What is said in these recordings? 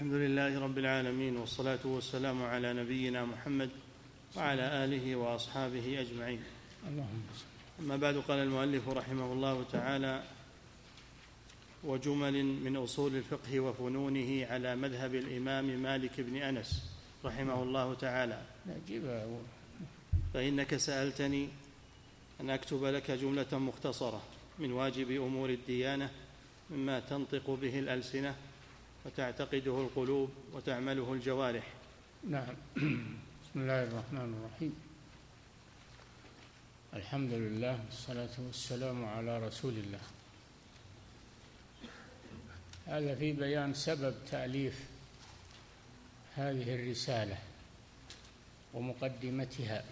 الحمد لله رب العالمين، والصلاة والسلام على نبينا محمد وعلى آله وأصحابه أجمعين. اللهم صل. أما بعد، قال المؤلف رحمه الله تعالى: وجمل من أصول الفقه وفنونه على مذهب الإمام مالك بن أنس رحمه الله تعالى. فإنك سألتني أن أكتب لك جملة مختصرة من واجب أمور الديانة مما تنطق به الألسنة وتعتقده القلوب وتعمله الجوارح. نعم. بسم الله الرحمن الرحيم. الحمد لله والصلاة والسلام على رسول الله. هذا في بيان سبب تأليف هذه الرسالة ومقدمتها.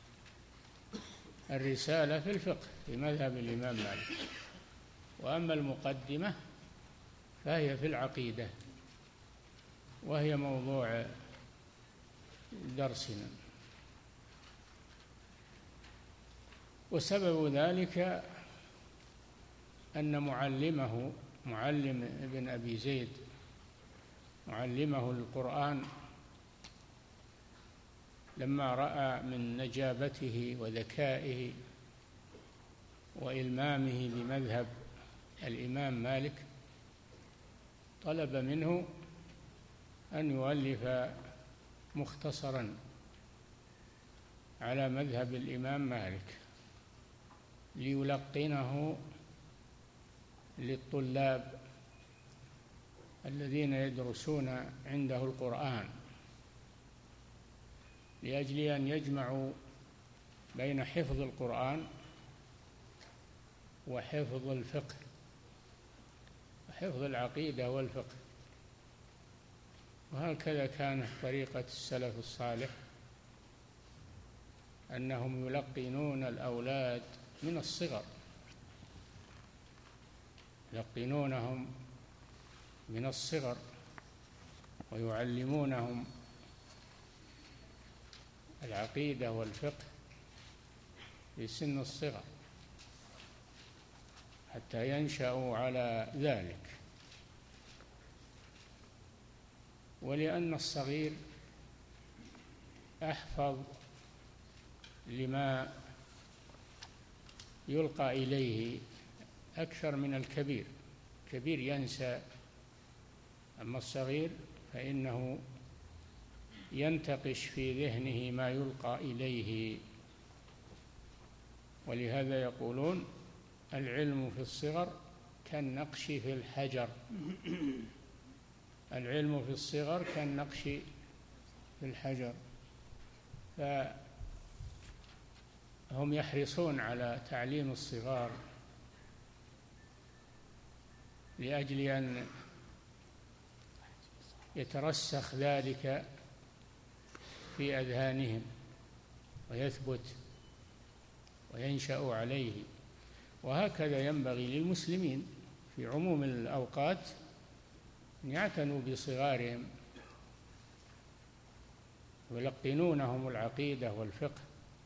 الرسالة في الفقه في مذهب الإمام مالك، وأما المقدمة فهي في العقيدة، وهي موضوع درسنا. وسبب ذلك أن معلم ابن أبي زيد، معلمه القرآن، لما رأى من نجابته وذكائه وإلمامه بمذهب الإمام مالك طلب منه أن يؤلف مختصرا على مذهب الإمام مالك ليلقنه للطلاب الذين يدرسون عنده القرآن، لأجل أن يجمعوا بين حفظ القرآن وحفظ الفقه وحفظ العقيدة والفقه. وهكذا كانت طريقة السلف الصالح، أنهم يلقنون الأولاد من الصغر، يلقنونهم من الصغر ويعلمونهم العقيدة والفقه في سن الصغر حتى ينشأوا على ذلك. ولأن الصغير أحفظ لما يلقى إليه أكثر من الكبير. الكبير ينسى، أما الصغير فإنه ينتقش في ذهنه ما يلقى إليه. ولهذا يقولون: العلم في الصغر كالنقش في الحجر. العلم في الصغر كالنقش في الحجر. فهم يحرصون على تعليم الصغار لأجل أن يترسخ ذلك في أذهانهم ويثبت وينشأ عليه. وهكذا ينبغي للمسلمين في عموم الأوقات أن يعتنوا بصغارهم ويلقنونهم العقيدة والفقه،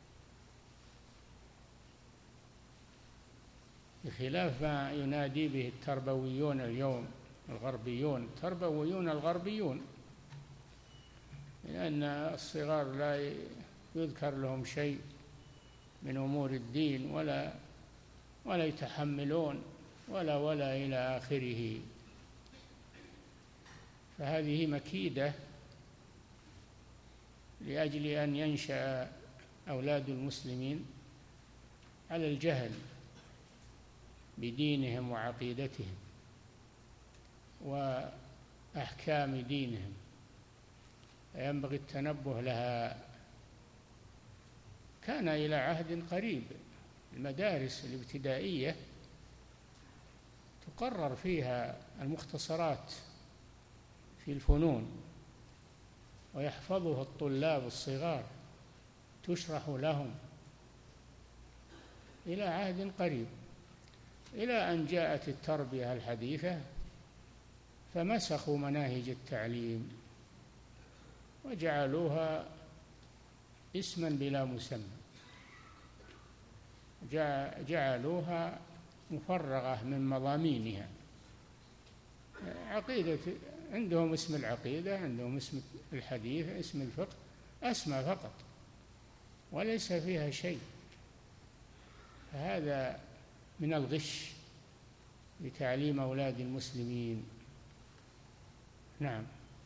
بخلاف ما ينادي به التربويون اليوم الغربيون. التربويون الغربيون لأن الصغار لا يذكر لهم شيء من أمور الدين ولا يتحملون ولا إلى آخره. فهذه مكيدة لأجل أن ينشأ أولاد المسلمين على الجهل بدينهم وعقيدتهم وأحكام دينهم، فينبغي التنبه لها. كان إلى عهد قريب المدارس الابتدائية تقرر فيها المختصرات في الفنون، ويحفظها الطلاب الصغار، تشرح لهم إلى عهد قريب، إلى أن جاءت التربية الحديثة فمسخوا مناهج التعليم وجعلوها اسما بلا مسمى، جعلوها مفرغة من مضامينها. عقيدة، عندهم اسم العقيدة، عندهم اسم الحديث، اسم الفقه، أسمى فقط وليس فيها شيء. هذا من الغش لتعليم أولاد المسلمين. نعم.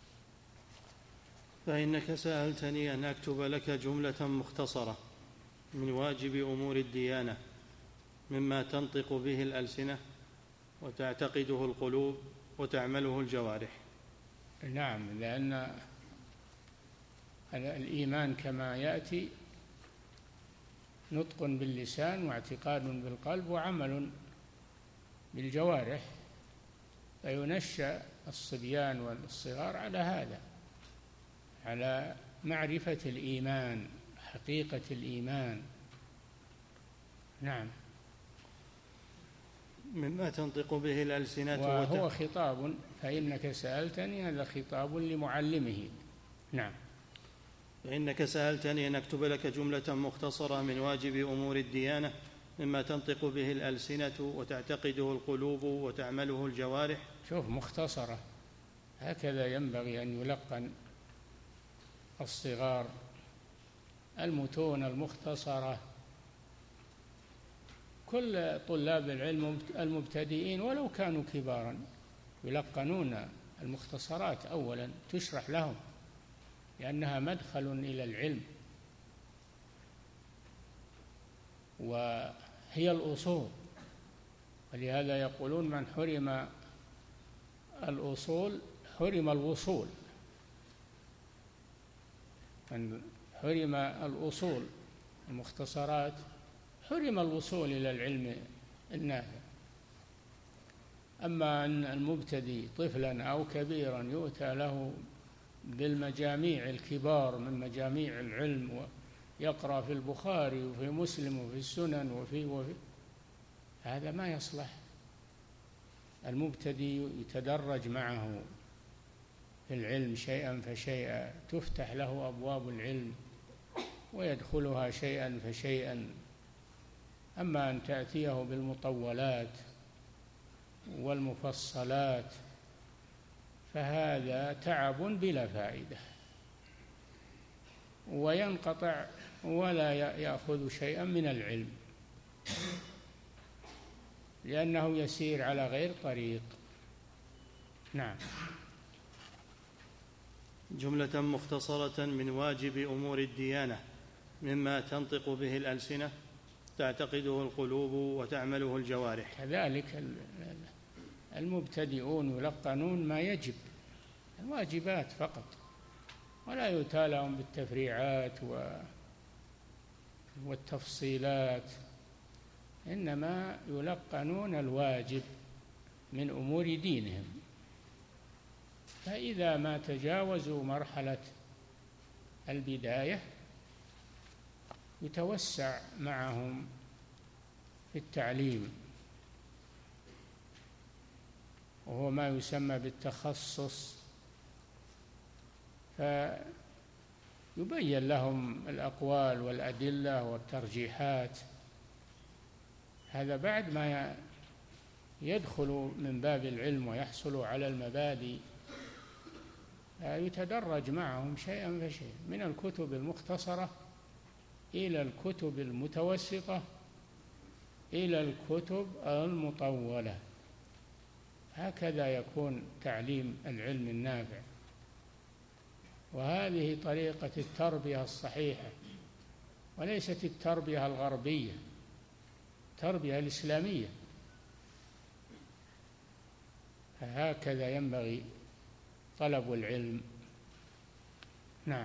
فإنك سألتني أن أكتب لك جملة مختصرة من واجب أمور الديانة مما تنطق به الألسنة وتعتقده القلوب وتعمله الجوارح. نعم، لأن الإيمان كما يأتي نطق باللسان واعتقاد بالقلب وعمل بالجوارح، فينشأ الصبيان والصغار على هذا، على معرفة الإيمان، حقيقة الإيمان. نعم. مما تنطق به الألسنة وهو خطاب، فإنك سألتني هذا خطاب لمعلمه. نعم. فإنك سألتني أن أكتب لك جملة مختصرة من واجب أمور الديانة مما تنطق به الألسنة وتعتقده القلوب وتعمله الجوارح. شوف، مختصرة، هكذا ينبغي أن يلقن الصغار، المتون المختصرة. كل طلاب العلم المبتدئين ولو كانوا كبارا يلقنون المختصرات أولا، تشرح لهم لأنها مدخل إلى العلم وهي الأصول. ولهذا يقولون من حرم الأصول حرم الوصول، من حرم الأصول المختصرات حرم الوصول إلى العلم النافع. أما أن المبتدئ طفلا أو كبيرا يؤتى له بالمجاميع الكبار من مجاميع العلم ويقرأ في البخاري وفي مسلم وفي السنن وفي هذا ما يصلح. المبتدئ يتدرج معه في العلم شيئا فشيئا، تفتح له أبواب العلم ويدخلها شيئا فشيئا. أما أن تأتيه بالمطولات والمفصلات فهذا تعب بلا فائدة، وينقطع ولا يأخذ شيئا من العلم، لأنه يسير على غير طريق. نعم. جملة مختصرة من واجب أمور الديانة مما تنطق به الألسنة تعتقده القلوب وتعمله الجوارح. كذلك المبتدئون يلقنون ما يجب، الواجبات فقط، ولا يؤتى لهم بالتفريعات والتفصيلات، إنما يلقنون الواجب من أمور دينهم. فإذا ما تجاوزوا مرحلة البداية يتوسع معهم في التعليم، وهو ما يسمى بالتخصص، فيبين لهم الأقوال والأدلة والترجيحات. هذا بعد ما يدخل من باب العلم ويحصل على المبادئ، يتدرج معهم شيئا فشيئا من الكتب المختصرة إلى الكتب المتوسطة إلى الكتب المطولة. هكذا يكون تعليم العلم النافع، وهذه طريقة التربية الصحيحة، وليست التربية الغربية، التربية الإسلامية. فهكذا ينبغي طلب العلم. نعم.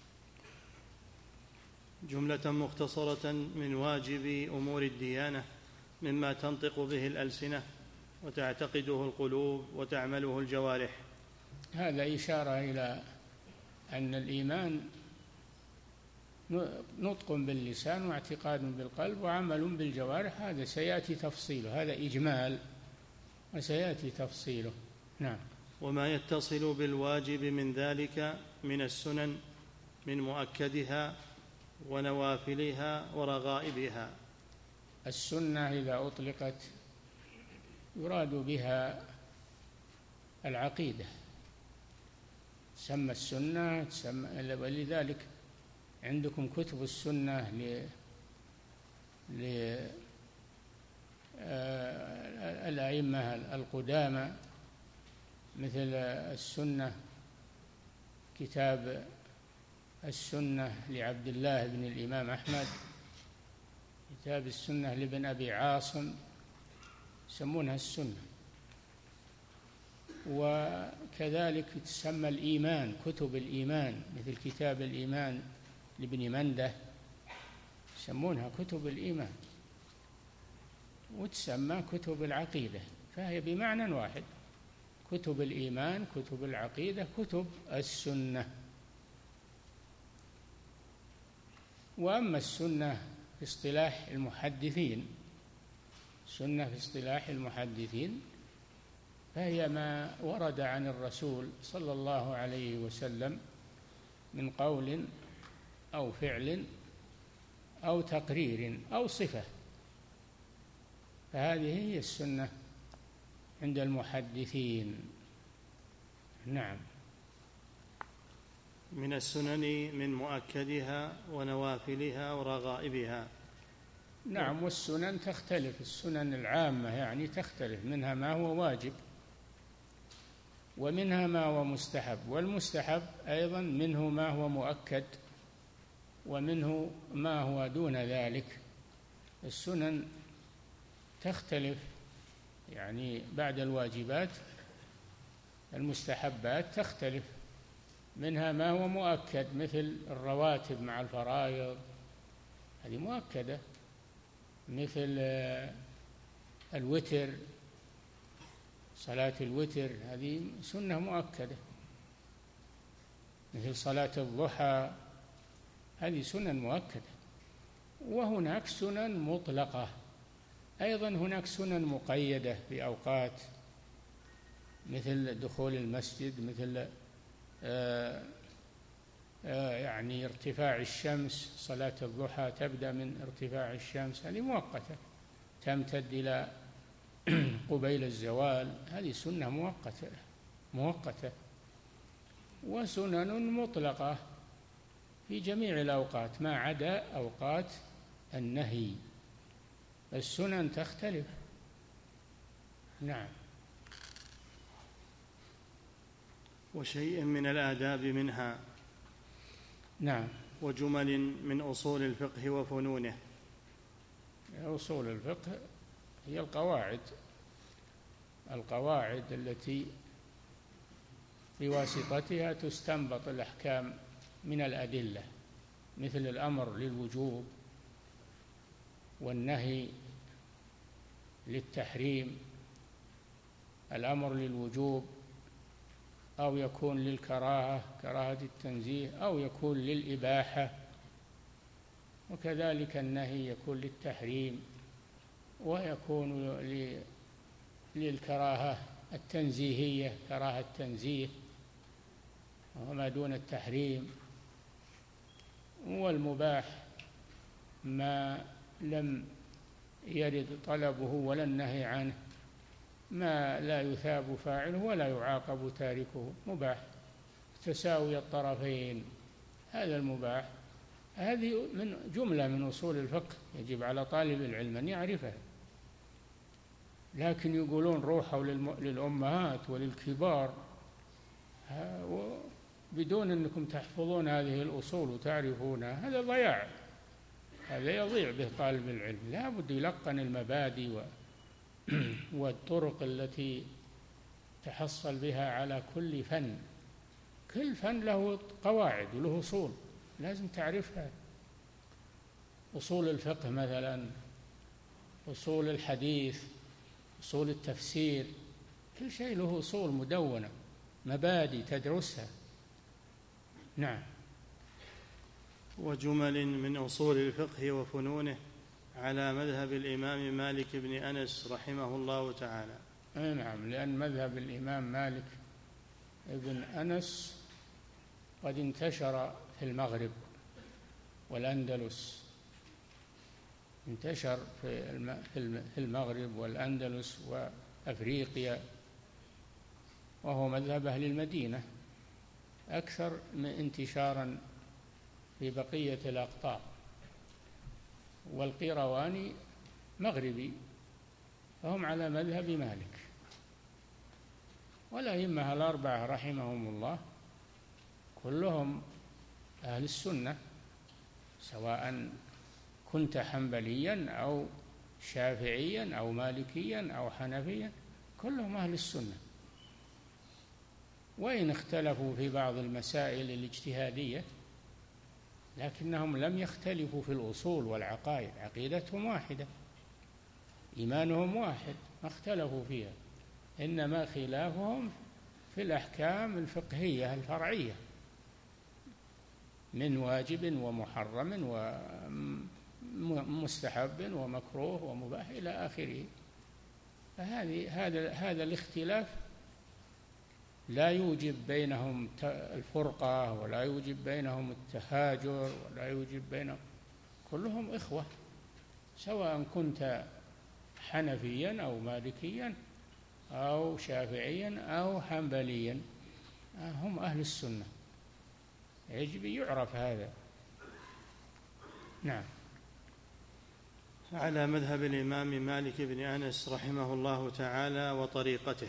جملة مختصرة من واجب أمور الديانة مما تنطق به الألسنة وتعتقده القلوب وتعمله الجوارح. هذا إشارة إلى أن الإيمان نطق باللسان واعتقاد بالقلب وعمل بالجوارح. هذا سيأتي تفصيله، هذا إجمال وسيأتي تفصيله. نعم. وما يتصل بالواجب من ذلك من السنن من مؤكدها ونوافلها ورغائبها. السنة إذا أطلقت يراد بها العقيدة، تسمى السنة، ولذلك عندكم كتب السنة للأئمة القدامى، مثل السنة، كتاب السنة لعبد الله بن الإمام أحمد، كتاب السنة لابن أبي عاصم، يسمونها السنة. وكذلك تسمى الإيمان، كتب الإيمان، مثل كتاب الإيمان لابن منده، يسمونها كتب الإيمان، وتسمى كتب العقيدة، فهي بمعنى واحد، كتب الإيمان، كتب العقيدة، كتب السنة. وأما السنة في اصطلاح المحدثين، السنة في اصطلاح المحدثين فهي ما ورد عن الرسول صلى الله عليه وسلم من قول أو فعل أو تقرير أو صفة، فهذه هي السنة عند المحدثين. نعم. من السنن من مؤكدها ونوافلها ورغائبها. نعم، والسنن تختلف، السنن العامة يعني تختلف، منها ما هو واجب ومنها ما هو مستحب، والمستحب أيضا منه ما هو مؤكد ومنه ما هو دون ذلك. السنن تختلف، يعني بعد الواجبات المستحبات تختلف، منها ما هو مؤكد مثل الرواتب مع الفرائض، هذه مؤكدة، مثل الوتر، صلاة الوتر هذه سنة مؤكدة، مثل صلاة الضحى هذه سنن مؤكدة. وهناك سنن مطلقة أيضا، هناك سنن مقيدة بأوقات، مثل دخول المسجد، مثل يعني ارتفاع الشمس، صلاة الضحى تبدأ من ارتفاع الشمس، هذه مؤقتة، تمتد إلى قبيل الزوال، هذه سنة مؤقتة. وسنن مطلقة في جميع الأوقات ما عدا أوقات النهي، السنن تختلف. نعم. وشيء من الآداب منها. نعم. وجمل من أصول الفقه وفنونه. أصول الفقه هي القواعد التي بواسطتها تستنبط الأحكام من الأدلة، مثل الأمر للوجوب والنهي للتحريم، الأمر للوجوب أو يكون للكراهة، كراهة التنزيه، أو يكون للإباحة، وكذلك النهي يكون للتحريم ويكون للكراهة التنزيهية، كراهة التنزيه وما دون التحريم. والمباح ما لم يرد طلبه ولا النهي عنه، ما لا يثاب فاعله ولا يعاقب تاركه، مباح تساوي الطرفين، هذا المباح. هذه من جملة من أصول الفقه يجب على طالب العلم أن يعرفها، لكن يقولون روحوا للأمهات وللكبار بدون أنكم تحفظون هذه الأصول وتعرفونها، هذا ضياع، هذا يضيع به طالب العلم. لا بد يلقن المبادئ والطرق التي تحصل بها على كل فن، كل فن له قواعد وله أصول لازم تعرفها. أصول الفقه مثلا، أصول الحديث، أصول التفسير، كل شيء له أصول مدونة، مبادئ تدرسها. نعم. وجمل من أصول الفقه وفنونه على مذهب الإمام مالك بن أنس رحمه الله تعالى. نعم، لأن مذهب الإمام مالك بن أنس قد انتشر في المغرب والأندلس، انتشر في المغرب والأندلس وأفريقيا، وهو مذهب أهل المدينة أكثر من انتشارا في بقية الأقطار. والقيرواني مغربي فهم على مذهب مالك. والأئمة الأربعة رحمهم الله كلهم أهل السنة، سواء كنت حنبليا أو شافعيا أو مالكيا أو حنفيا، كلهم أهل السنة، وإن اختلفوا في بعض المسائل الاجتهادية لكنهم لم يختلفوا في الأصول والعقائد، عقيدتهم واحدة، إيمانهم واحد، ما اختلفوا فيها، إنما خلافهم في الأحكام الفقهية الفرعية من واجب ومحرم ومستحب ومكروه ومباح إلى آخره. هذا الاختلاف لا يوجب بينهم الفرقة ولا يوجب بينهم التهاجر ولا يوجب بينهم، كلهم إخوة، سواء كنت حنفيا أو مالكيا أو شافعيا أو حنبليا، هم أهل السنة، يجب يعرف هذا. نعم. على مذهب الإمام مالك بن أنس رحمه الله تعالى وطريقته.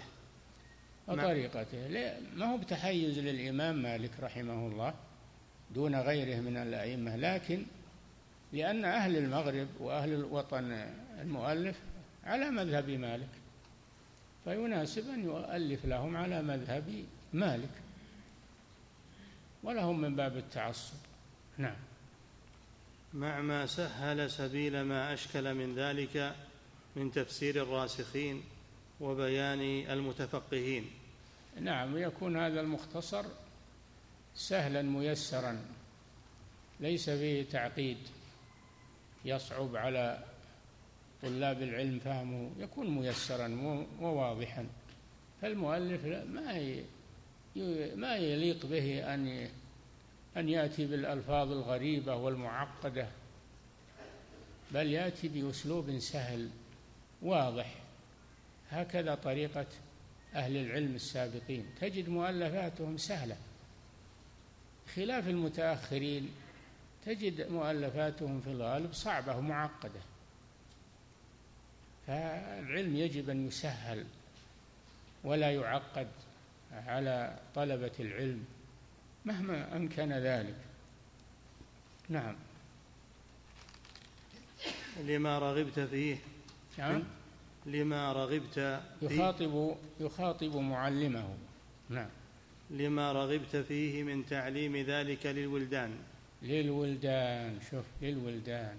ما هو بتحيز للإمام مالك رحمه الله دون غيره من الأئمة، لكن لأن أهل المغرب وأهل الوطن المؤلف على مذهب مالك فيناسب أن يؤلف لهم على مذهب مالك، ولهم من باب التعصب. نعم. مع ما سهل سبيل ما أشكل من ذلك من تفسير الراسخين وبيان المتفقهين. نعم، يكون هذا المختصر سهلا ميسرا ليس فيه تعقيد يصعب على طلاب العلم فهمه، يكون ميسرا وواضحا، فالمؤلف ما يليق به أن يأتي بالألفاظ الغريبة والمعقدة، بل يأتي بأسلوب سهل واضح. هكذا طريقة أهل العلم السابقين، تجد مؤلفاتهم سهلة، خلاف المتأخرين تجد مؤلفاتهم في الغالب صعبة ومعقدة. فالعلم يجب أن يسهل ولا يعقد على طلبة العلم مهما أمكن ذلك. نعم. لما رغبت فيه. نعم. لما رغبت فيه يخاطب معلمه. نعم. لما رغبت فيه من تعليم ذلك للولدان. شوف، للولدان،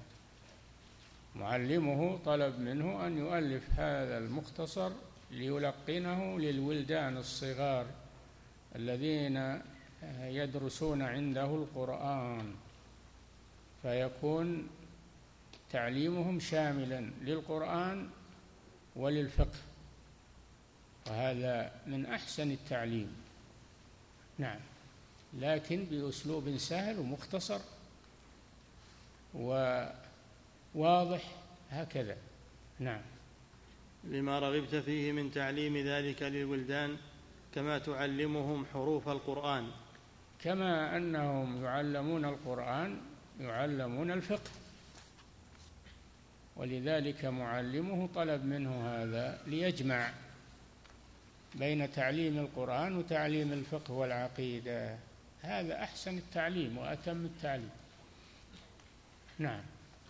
معلمه طلب منه أن يؤلف هذا المختصر ليلقنه للولدان الصغار الذين يدرسون عنده القرآن، فيكون تعليمهم شاملا للقرآن وللفقه، وهذا من أحسن التعليم. نعم، لكن بأسلوب سهل ومختصر وواضح هكذا. نعم. لما رغبت فيه من تعليم ذلك للولدان كما تعلمهم حروف القرآن، كما أنهم يعلمون القرآن يعلمون الفقه، ولذلك معلمه طلب منه هذا ليجمع بين تعليم القرآن وتعليم الفقه والعقيدة، هذا أحسن التعليم وأتم التعليم. نعم.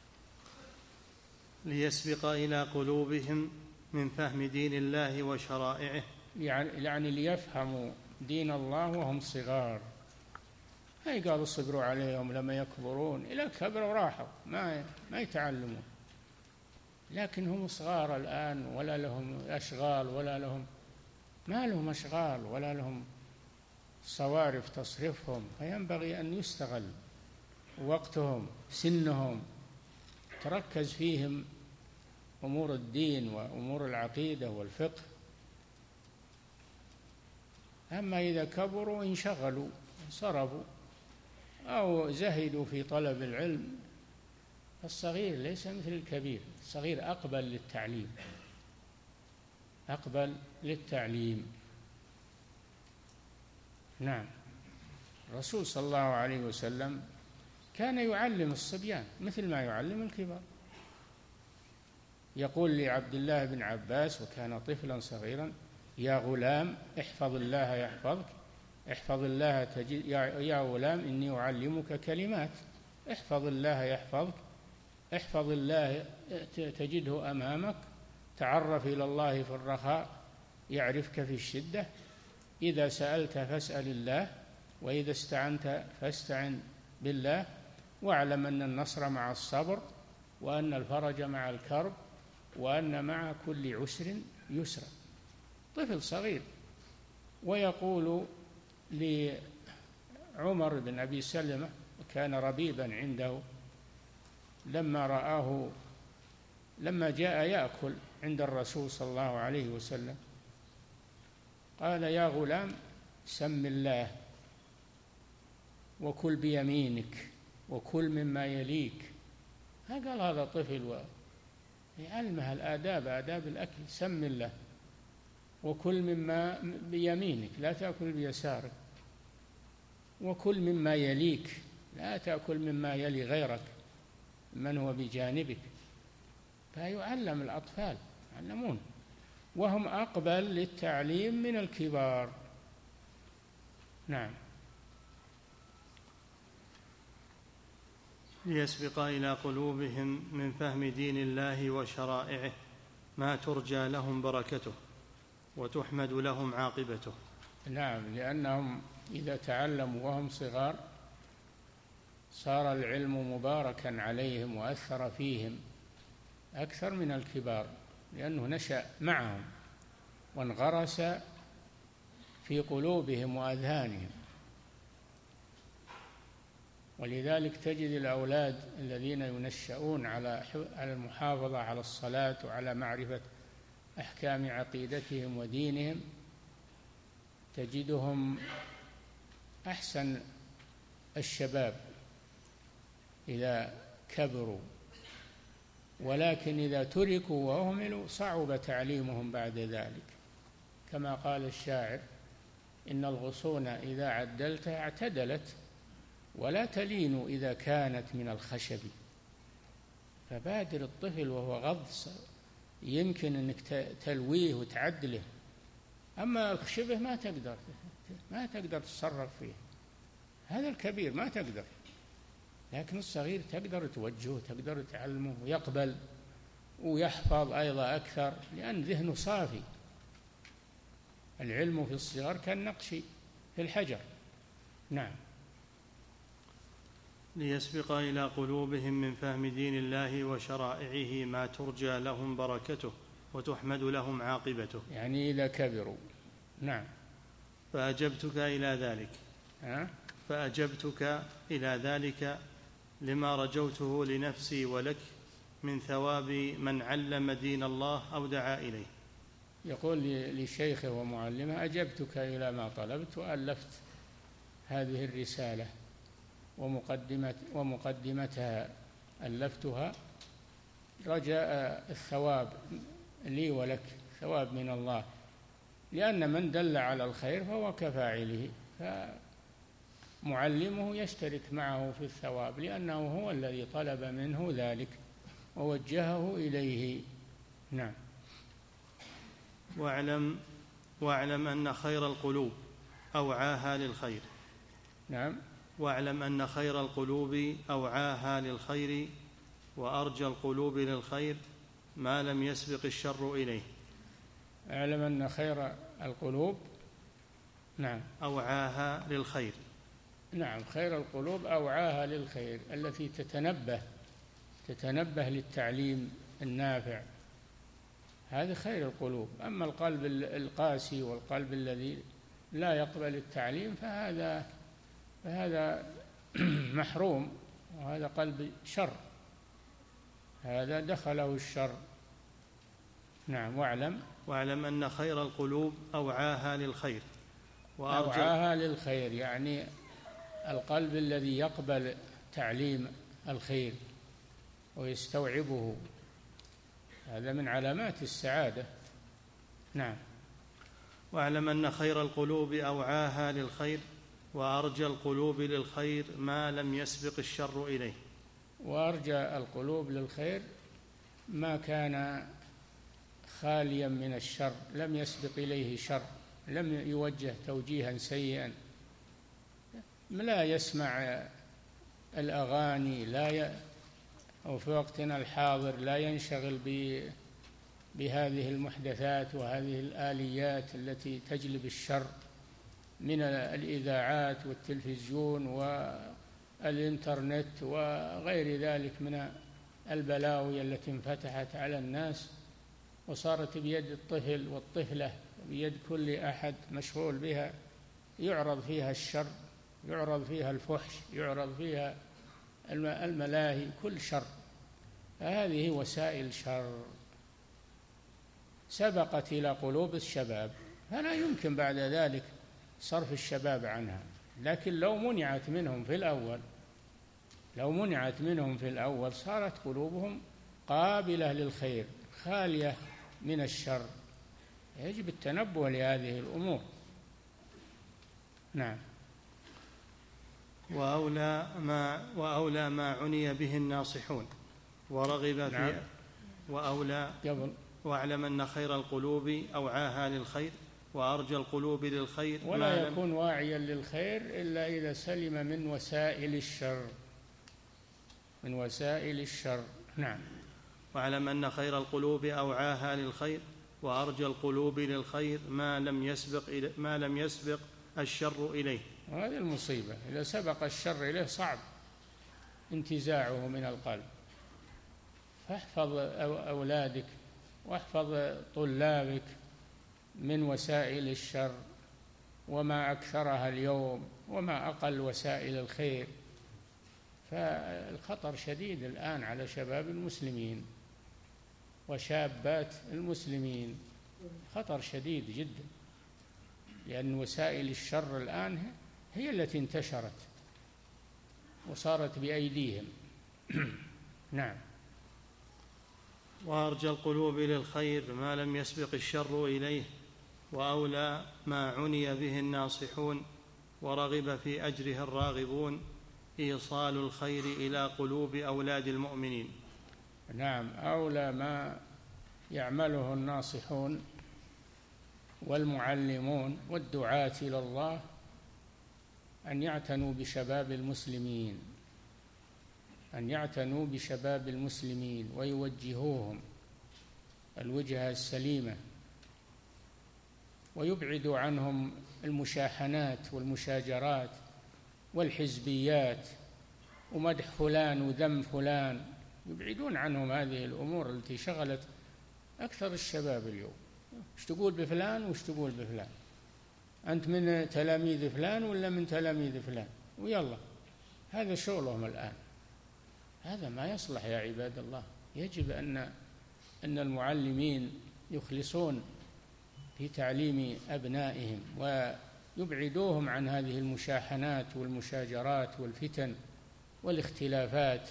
ليسبق إلى قلوبهم من فهم دين الله وشرائعه، يعني ليفهموا دين الله وهم صغار، هاي قالوا صبروا عليهم لما يكبرون، إلى كبروا راحوا ما يتعلمون، لكن هم صغار الآن ولا لهم أشغال ما لهم أشغال ولا لهم صوارف تصرفهم، فينبغي أن يستغل وقتهم سنهم تركز فيهم أمور الدين وأمور العقيدة والفقه. أما إذا كبروا انشغلوا صرفوا أو زهدوا في طلب العلم، الصغير ليس مثل الكبير، الصغير أقبل للتعليم. نعم، الرسول صلى الله عليه وسلم كان يعلم الصبيان مثل ما يعلم الكبار. يقول لعبد الله بن عباس وكان طفلا صغيرا: يا غلام احفظ الله يحفظك، احفظ الله تجد، يا غلام إني أعلمك كلمات، احفظ الله يحفظك، احفظ الله تجده أمامك، تعرف إلى الله في الرخاء يعرفك في الشدة، إذا سألت فاسأل الله، وإذا استعنت فاستعن بالله، واعلم أن النصر مع الصبر، وأن الفرج مع الكرب، وأن مع كل عسر يسرا. طفل صغير. ويقول لعمر بن أبي سلمة، كان ربيبا عنده، لما جاء يأكل عند الرسول صلى الله عليه وسلم قال: يا غلام سم الله وكل بيمينك وكل مما يليك. قال هذا طفل ويعلمها الآداب، آداب الأكل: سم الله وكل مما بيمينك، لا تأكل بيسارك، وكل مما يليك، لا تأكل مما يلي غيرك من هو بجانبك. فيعلم الأطفال، يعلمون، وهم أقبل للتعليم من الكبار. نعم. ليسبق إلى قلوبهم من فهم دين الله وشرائعه ما ترجى لهم بركته وتحمد لهم عاقبته. نعم، لأنهم إذا تعلموا وهم صغار صار العلم مباركا عليهم وأثر فيهم أكثر من الكبار، لأنه نشأ معهم وانغرس في قلوبهم وأذهانهم. ولذلك تجد الأولاد الذين ينشأون على المحافظة على الصلاة وعلى معرفة أحكام عقيدتهم ودينهم، تجدهم أحسن الشباب إذا كبروا، ولكن إذا تركوا وأهملوا صعب تعليمهم بعد ذلك، كما قال الشاعر: إن الغصون إذا عدلتها اعتدلت، ولا تلين إذا كانت من الخشب. فبادر الطفل وهو غض يمكن أنك تلويه وتعدله، أما الخشبه ما تقدر تتصرف فيه، هذا الكبير ما تقدر، لكن الصغير تقدر توجهه، تقدر تعلمه ويقبل ويحفظ أيضا أكثر، لأن ذهنه صافي. العلم في الصغر كالنقش في الحجر. نعم. ليسبق إلى قلوبهم من فهم دين الله وشرائعه ما ترجى لهم بركته وتحمد لهم عاقبته، يعني إذا كبروا. نعم. فأجبتك إلى ذلك لما رجوته لنفسي ولك من ثواب من علم دين الله أو دعا إليه. يقول لشيخه ومعلمه: أجبتك إلى ما طلبت، وألفت هذه الرسالة ومقدمتها ألفتها رجاء الثواب لي ولك، ثواب من الله، لأن من دل على الخير فهو كفاعله، فمعلمه يشترك معه في الثواب، لأنه هو الذي طلب منه ذلك ووجهه إليه. نعم. واعلم أن خير القلوب أوعاها للخير. نعم. واعلم أن خير القلوب أوعاها للخير، وأرجى القلوب للخير ما لم يسبق الشر إليه. اعلم أن خير القلوب، نعم، أوعاها للخير. نعم، خير القلوب أوعاها للخير، التي تتنبه للتعليم النافع، هذا خير القلوب. أما القلب القاسي والقلب الذي لا يقبل التعليم فهذا محروم، وهذا قلب شر، هذا دخله الشر. نعم. واعلم أن خير القلوب أوعاها للخير، أوعاها للخير يعني القلب الذي يقبل تعليم الخير ويستوعبه، هذا من علامات السعادة. نعم. واعلم أن خير القلوب أوعاها للخير وأرجى القلوب للخير ما لم يسبق الشر إليه. وأرجى القلوب للخير ما كان خاليا من الشر، لم يسبق إليه شر، لم يوجه توجيها سيئا، لا يسمع الأغاني، أو في وقتنا الحاضر لا ينشغل بهذه المحدثات وهذه الآليات التي تجلب الشر من الإذاعات والتلفزيون والإنترنت وغير ذلك من البلاوي التي انفتحت على الناس وصارت بيد الطفل والطفلة، بيد كل أحد مشغول بها، يعرض فيها الشر، يعرض فيها الفحش، يعرض فيها الملاهي، كل شر. هذه وسائل شر سبقت إلى قلوب الشباب، فلا يمكن بعد ذلك صرف الشباب عنها. لكن لو منعت منهم في الأول صارت قلوبهم قابلة للخير خالية من الشر. يجب التنبه لهذه الأمور. نعم. وأولى ما عني به الناصحون ورغب نعم. واعلم أن خير القلوب أوعاها للخير وأرجى القلوب للخير ولا يكون واعيا للخير إلا إذا سلم من وسائل الشر. نعم. واعلم أن خير القلوب أوعاها للخير وأرجى القلوب للخير ما لم يسبق الشر إليه. وهذه المصيبة، إذا سبق الشر إليه صعب انتزاعه من القلب. فاحفظ أولادك واحفظ طلابك من وسائل الشر، وما أكثرها اليوم وما أقل وسائل الخير. فالخطر شديد الآن على شباب المسلمين وشابات المسلمين، خطر شديد جدا، لأن وسائل الشر الآن هي التي انتشرت وصارت بأيديهم. نعم. وأرجى القلوب للخير ما لم يسبق الشر إليه وأولى ما عني به الناصحون ورغب في أجره الراغبون إيصال الخير إلى قلوب أولاد المؤمنين. نعم. أولى ما يعمله الناصحون والمعلمون والدعاة إلى الله أن يعتنوا بشباب المسلمين ويوجهوهم الوجهة السليمة، ويبعدوا عنهم المشاحنات والمشاجرات والحزبيات ومدح فلان وذم فلان، يبعدون عنهم هذه الأمور التي شغلت أكثر الشباب اليوم. ايش تقول بفلان وايش تقول بفلان، أنت من تلاميذ فلان ولا من تلاميذ فلان، ويلا هذا شغلهم الآن. هذا ما يصلح يا عباد الله. يجب أن المعلمين يخلصون في تعليم أبنائهم ويبعدوهم عن هذه المشاحنات والمشاجرات والفتن والاختلافات،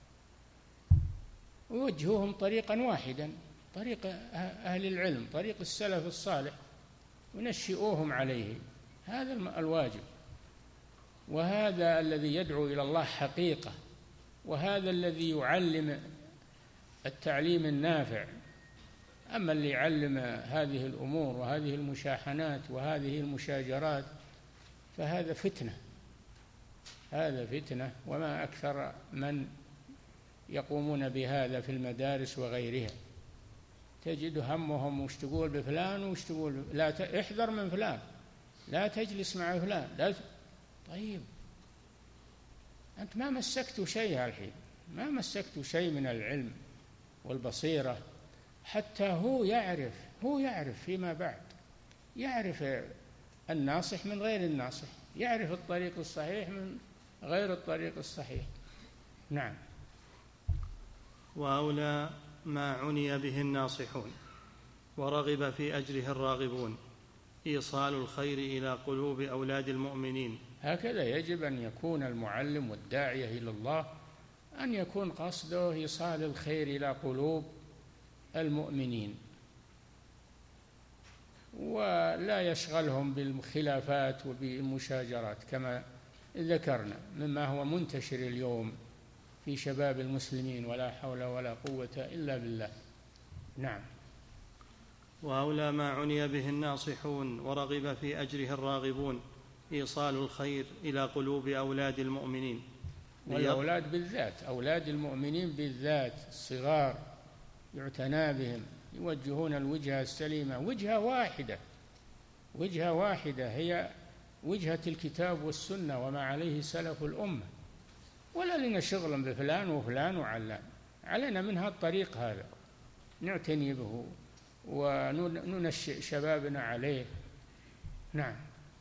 ويوجهوهم طريقا واحدا، طريق أهل العلم، طريق السلف الصالح، ونشئوهم عليه. هذا الواجب، وهذا الذي يدعو إلى الله حقيقة، وهذا الذي يعلم التعليم النافع. أما اللي يعلم هذه الأمور وهذه المشاحنات وهذه المشاجرات فهذا فتنة، وما أكثر من يقومون بهذا في المدارس وغيرها. تجد همهم وش تقول بفلان وش تقول لا احذر من فلان، لا تجلس مع فلان، لا طيب أنت ما مسكت شيء الحين، ما مسكت شيء من العلم والبصيرة، حتى هو يعرف فيما بعد، يعرف الناصح من غير الناصح، يعرف الطريق الصحيح من غير الطريق الصحيح. نعم. وأولى ما عني به الناصحون ورغب في أجره الراغبون إيصال الخير إلى قلوب أولاد المؤمنين. هكذا يجب أن يكون المعلم والداعية إلى الله، أن يكون قصده إيصال الخير إلى قلوب المؤمنين، ولا ولا يشغلهم بالخلافات وبالمشاجرات كما ذكرنا مما هو منتشر اليوم في شباب المسلمين، ولا حول ولا قوة إلا بالله. نعم. وأولى ما عني به الناصحون ورغب في أجره الراغبون إيصال الخير إلى قلوب أولاد المؤمنين، والأولاد بالذات، أولاد المؤمنين بالذات الصغار يعتنى بهم، يوجهون الوجهة السليمة، وجهة واحدة هي وجهة الكتاب والسنة وما عليه سلف الأمة، ولا لنا شغل بفلان وفلان وعلان، علينا من هذا الطريق هذا نعتني به وننشئ شبابنا عليه. نعم.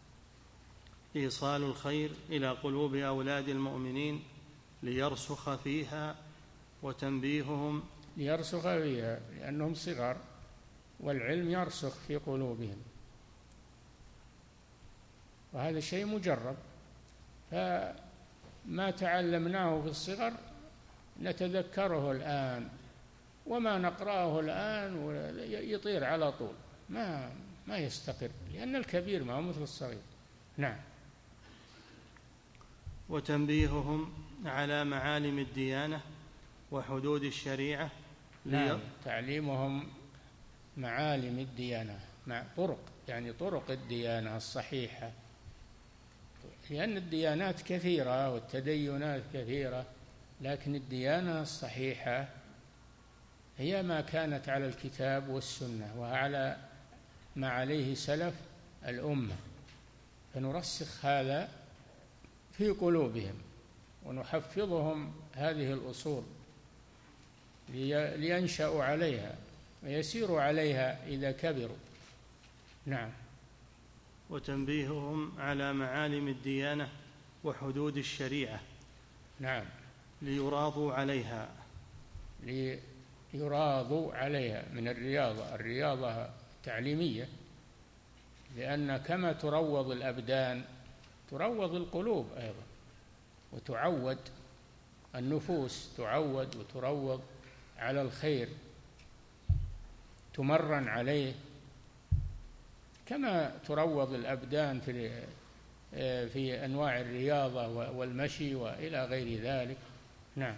إيصال الخير إلى قلوب أولاد المؤمنين ليرسخ فيها، وتنبيههم ليرسخ فيها لأنهم صغار، والعلم يرسخ في قلوبهم، وهذا شيء مجرب، فما تعلمناه في الصغر نتذكره الآن، وما نقرأه الآن يطير على طول، ما يستقر، لأن الكبير ما هو مثل الصغير. نعم. وتنبيههم على معالم الديانة وحدود الشريعة. نعم. تعليمهم معالم الديانة، طرق الديانة الصحيحة، لأن الديانات كثيرة والتدينات كثيرة، لكن الديانة الصحيحة هي ما كانت على الكتاب والسنة وعلى ما عليه سلف الأمة، فنرسخ هذا في قلوبهم ونحفظهم هذه الأصول لينشأوا عليها ويسيروا عليها إذا كبروا. نعم. وتنبيههم على معالم الديانة وحدود الشريعة. نعم. ليراضوا عليها. ليراضوا عليها من الرياضة تعليمية، لأن كما تروض الأبدان تروض القلوب أيضا، وتعود النفوس، تعود وتروض على الخير، تمرن عليه كما تروض الأبدان في أنواع الرياضة والمشي وإلى غير ذلك. نعم.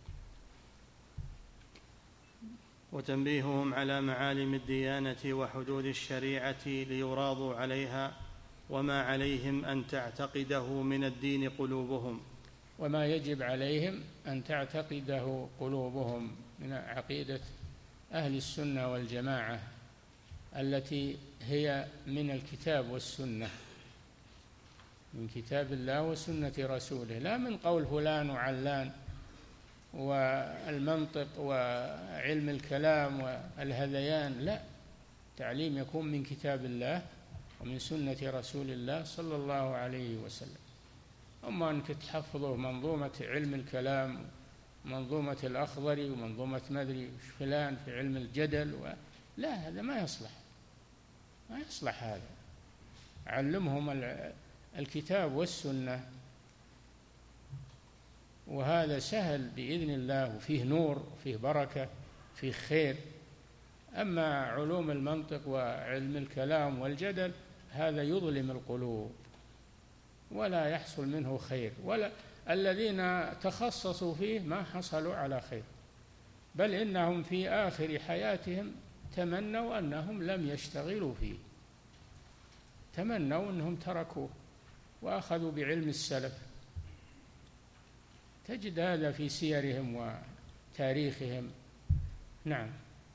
وتنبيههم على معالم الديانة وحدود الشريعة ليراضوا عليها، وما عليهم أن تعتقده من الدين قلوبهم، وما يجب عليهم أن تعتقده قلوبهم من عقيدة أهل السنة والجماعة التي هي من الكتاب والسنة، من كتاب الله وسنة رسوله، لا من قول فلان وعلان والمنطق وعلم الكلام والهذيان، لا، تعليم يكون من كتاب الله ومن سنة رسول الله صلى الله عليه وسلم. أما أنك تحفظه منظومة علم الكلام، منظومة الأخضري ومنظومة مدري فلان في علم الجدل لا، هذا ما يصلح هذا. علمهم الكتاب والسنة، وهذا سهل بإذن الله، وفيه نور، وفيه بركة، فيه خير. أما علوم المنطق وعلم الكلام والجدل هذا يظلم القلوب ولا يحصل منه خير، ولا الذين تخصصوا فيه ما حصلوا على خير، بل إنهم في آخر حياتهم تمنوا أنهم لم يشتغلوا فيه، تمنوا أنهم تركوه وأخذوا بعلم السلف. تجد هذا في سيرهم وتاريخهم. نعم.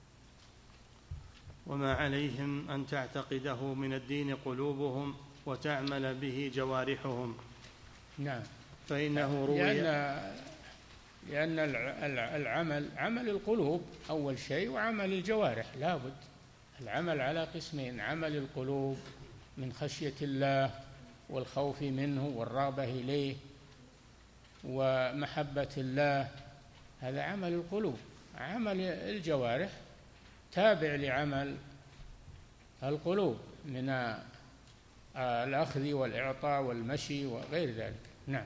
وما عليهم أن تعتقده من الدين قلوبهم وتعمل به جوارحهم. نعم. فإنه روي لأن العمل عمل القلوب أول شيء، وعمل الجوارح لا بد. العمل على قسمين: عمل القلوب من خشية الله والخوف منه والرغبة إليه ومحبة الله، هذا عمل القلوب. عمل الجوارح تابع لعمل القلوب من الأخذ والإعطاء والمشي وغير ذلك. نعم.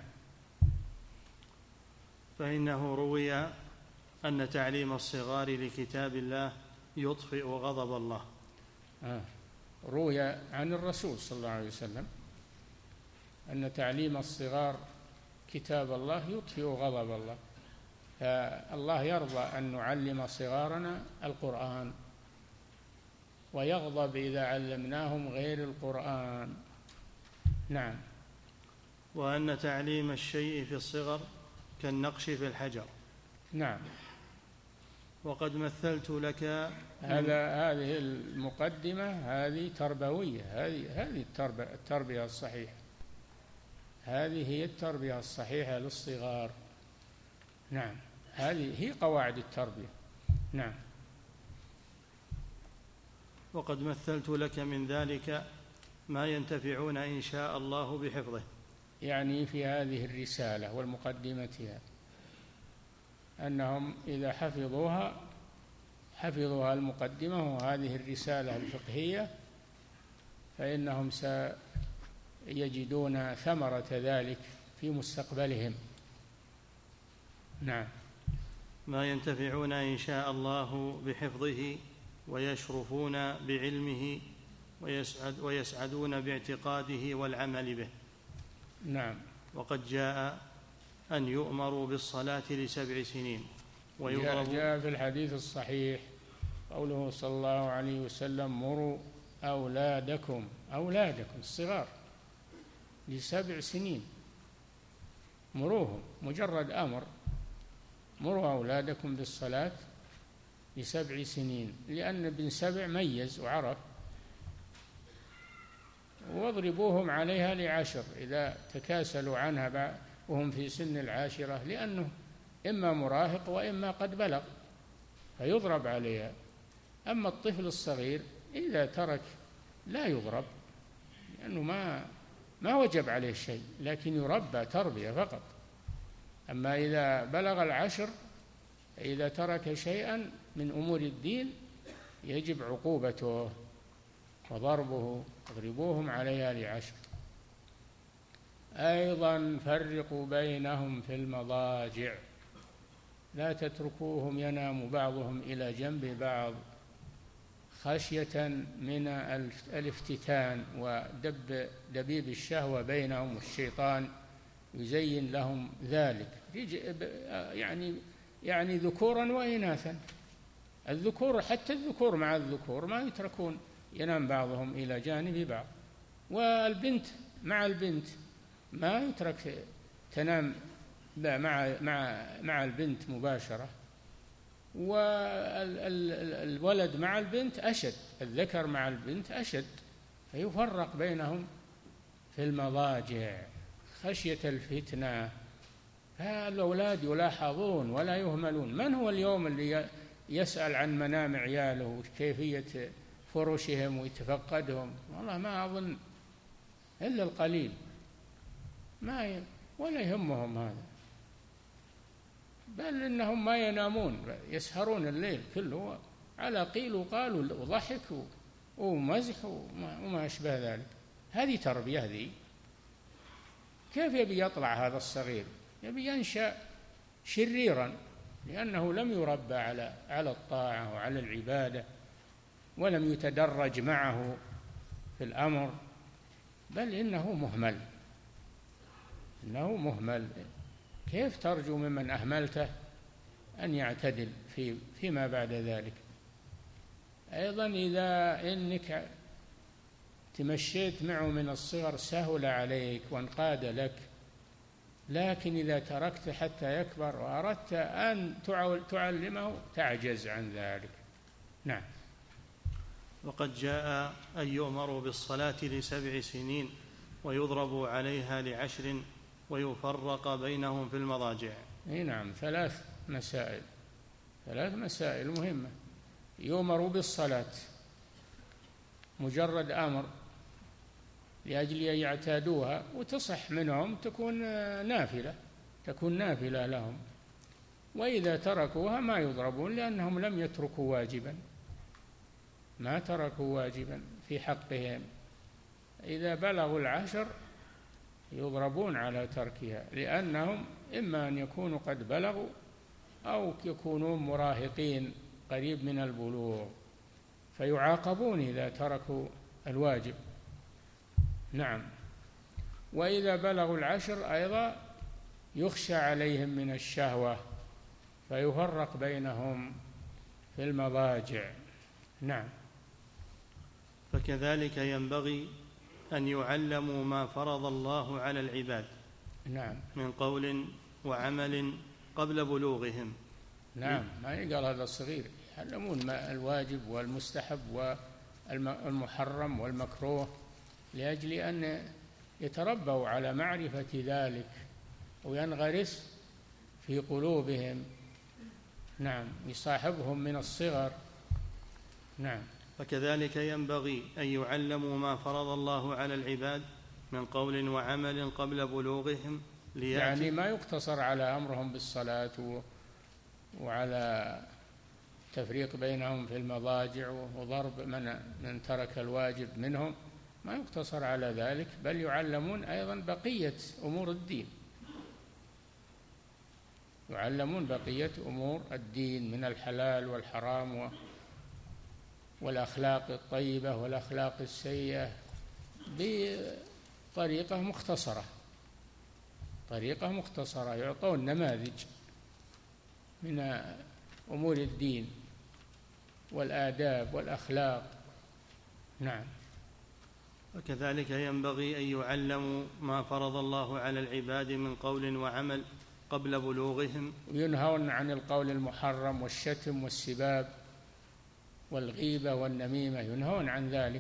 فإنه روي أن تعليم الصغار لكتاب الله يطفئ غضب الله. روي عن الرسول صلى الله عليه وسلم أن تعليم الصغار كتاب الله يطفئ غضب الله، فالله يرضى أن نعلم صغارنا القرآن، ويغضب إذا علمناهم غير القرآن. نعم. وأن تعليم الشيء في الصغر كالنقش في الحجر. نعم. وقد مثلت لك هذه المقدمة هذه تربوية، هذه التربية الصحيحة، هذه هي التربية الصحيحة للصغار. نعم، هذه هي قواعد التربية. نعم. وقد مثلت لك من ذلك ما ينتفعون إن شاء الله بحفظه، يعني في هذه الرسالة والمقدمتها أنهم إذا حفظوها المقدمة وهذه الرسالة الفقهية فإنهم سيجدون ثمرة ذلك في مستقبلهم. نعم. ما ينتفعون إن شاء الله بحفظه ويشرفون بعلمه ويسعدون باعتقاده والعمل به. نعم. وقد جاء أن يؤمروا بالصلاة ل7 سنين جاء في الحديث الصحيح قوله صلى الله عليه وسلم: مروا أولادكم الصغار ل7 سنين، مروهم، مجرد أمر، مروا أولادكم بالصلاة ل7 سنين، لأن ابن 7 ميز وعرف، واضربوهم عليها ل10 إذا تكاسلوا عنها وهم في سن 10، لأنه إما مراهق وإما قد بلغ فيضرب عليها. أما الطفل الصغير إذا ترك لا يضرب، لأنه ما وجب عليه شيء، لكن يربى تربية فقط. أما إذا بلغ 10 إذا ترك شيئا من أمور الدين يجب عقوبته وضربه، اضربوهم عليها ل10. أيضا فرقوا بينهم في المضاجع، لا تتركوهم ينام بعضهم إلى جنب بعض خشية من الافتتان ودبيب الشهوة بينهم، والشيطان يزين لهم ذلك، يعني ذكورا وإناثا. الذكور حتى الذكور مع الذكور ما يتركون ينام بعضهم إلى جانب بعض، والبنت مع البنت ما يترك تنام مع البنت مباشرة، والولد مع البنت أشد، الذكر مع البنت أشد، فيفرق بينهم في المضاجع خشية الفتنة. فالأولاد يلاحظون ولا يهملون. من هو اليوم اللي يسأل عن منام عياله وكيفية فرشهم ويتفقدهم؟ والله ما أظن إلا القليل، ولا يهمهم هذا، بل إنهم ما ينامون، يسهرون الليل كله على قيل وقال وضحك ومزح وما أشبه ذلك. هذه تربية هذه. كيف يبي يطلع هذا الصغير؟ يبي ينشأ شريرا، لأنه لم يربى على الطاعة وعلى العبادة، ولم يتدرج معه في الأمر، بل إنه مهمل. كيف ترجو ممن أهملته أن يعتدل فيما بعد ذلك؟ أيضا إذا إنك تمشيت معه من الصغر سهل عليك وانقاد لك، لكن إذا تركت حتى يكبر وأردت أن تعلمه تعجز عن ذلك. نعم. وقد جاء أن يؤمروا بالصلاة ل7 سنين ويضربوا عليها ل10 ويفرق بينهم في المضاجع. نعم، 3 مسائل مهمة. يؤمروا بالصلاة، مجرد أمر لأجل أن يعتادوها وتصح منهم، تكون نافلة لهم، وإذا تركوها ما يضربون، لأنهم لم يتركوا واجبا، ما تركوا واجبا في حقهم. إذا بلغوا 10 يضربون على تركها، لأنهم إما أن يكونوا قد بلغوا أو يكونوا مراهقين قريب من البلوغ، فيعاقبون إذا تركوا الواجب. نعم. وإذا بلغوا 10 أيضا يخشى عليهم من الشهوة فيفرق بينهم في المضاجع. نعم. فكذلك ينبغي أن يعلموا ما فرض الله على العباد نعم من قول وعمل قبل بلوغهم. نعم، ما يقال هذا الصغير، يعلمون ما الواجب والمستحب والمحرم والمكروه لأجل أن يتربوا على معرفة ذلك وينغرس في قلوبهم. نعم، يصاحبهم من الصغر. نعم. فكذلك ينبغي أن يعلموا ما فرض الله على العباد من قول وعمل قبل بلوغهم يعني ما يقتصر على أمرهم بالصلاة وعلى تفريق بينهم في المضاجع وضرب من ترك الواجب منهم، ما يقتصر على ذلك، بل يعلمون أيضا بقية أمور الدين، يعلمون بقية أمور الدين من الحلال والحرام والأخلاق الطيبة والأخلاق السيئة بطريقة مختصرة، طريقة مختصرة، يعطون نماذج من أمور الدين والآداب والأخلاق. نعم. وكذلك ينبغي أن يعلموا ما فرض الله على العباد من قول وعمل قبل بلوغهم، وينهون عن القول المحرم والشتم والسباب والغيبة والنميمة، ينهون عن ذلك.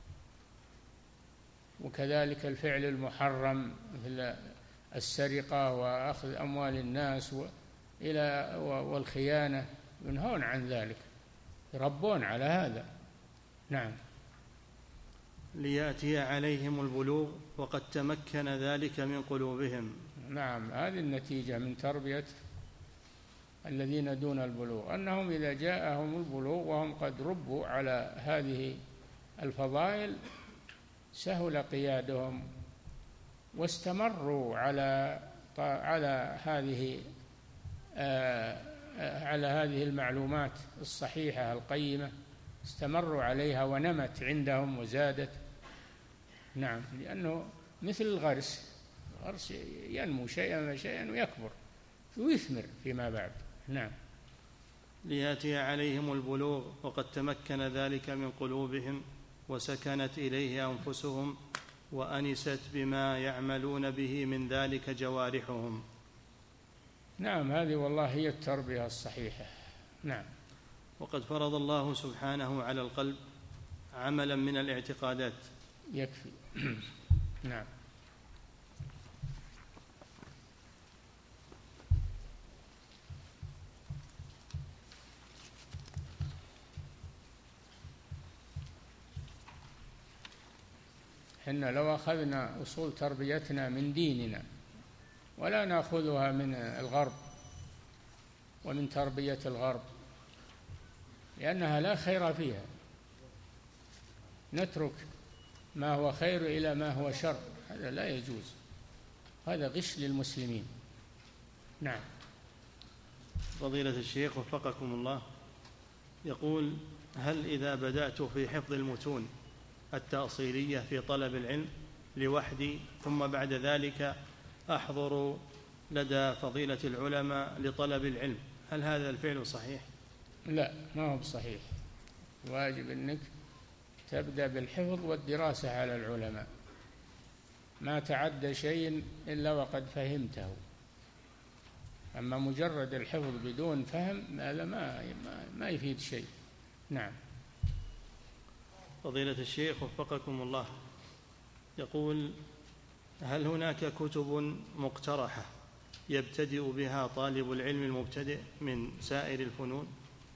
وكذلك الفعل المحرم مثل السرقة وأخذ أموال الناس والخيانة، ينهون عن ذلك، يربون على هذا. نعم. ليأتي عليهم البلوغ وقد تمكن ذلك من قلوبهم. نعم، هذه النتيجة من تربية الذين دون البلوغ، أنهم إذا جاءهم البلوغ وهم قد ربوا على هذه الفضائل سهل قيادهم واستمروا على هذه المعلومات الصحيحة القيمة، استمروا عليها ونمت عندهم وزادت. نعم، لأنه مثل الغرس ينمو شيئا فشيئا ويكبر ويثمر فيما بعد. نعم. ليأتي عليهم البلوغ وقد تمكن ذلك من قلوبهم وسكنت إليه أنفسهم وأنست بما يعملون به من ذلك جوارحهم. نعم، هذه والله هي التربية الصحيحة. نعم. وقد فرض الله سبحانه على القلب عملا من الاعتقادات. يكفي. نعم. حنا لو أخذنا أصول تربيتنا من ديننا ولا نأخذها من الغرب ومن تربية الغرب، لأنها لا خير فيها، نترك ما هو خير إلى ما هو شر، هذا لا يجوز، هذا غش للمسلمين. نعم. فضيلة الشيخ وفقكم الله، يقول: هل إذا بدأت في حفظ المتون التأصيلية في طلب العلم لوحدي ثم بعد ذلك أحضر لدى فضيلة العلماء لطلب العلم، هل هذا الفعل صحيح؟ لا، ما هو بصحيح. واجب أنك تبدأ بالحفظ والدراسة على العلماء، ما تعدى شيء إلا وقد فهمته، أما مجرد الحفظ بدون فهم هذا ما يفيد شيء. نعم. فضيلة الشيخ وفقكم الله، يقول: هل هناك كتب مقترحة يبتدئ بها طالب العلم المبتدئ من سائر الفنون؟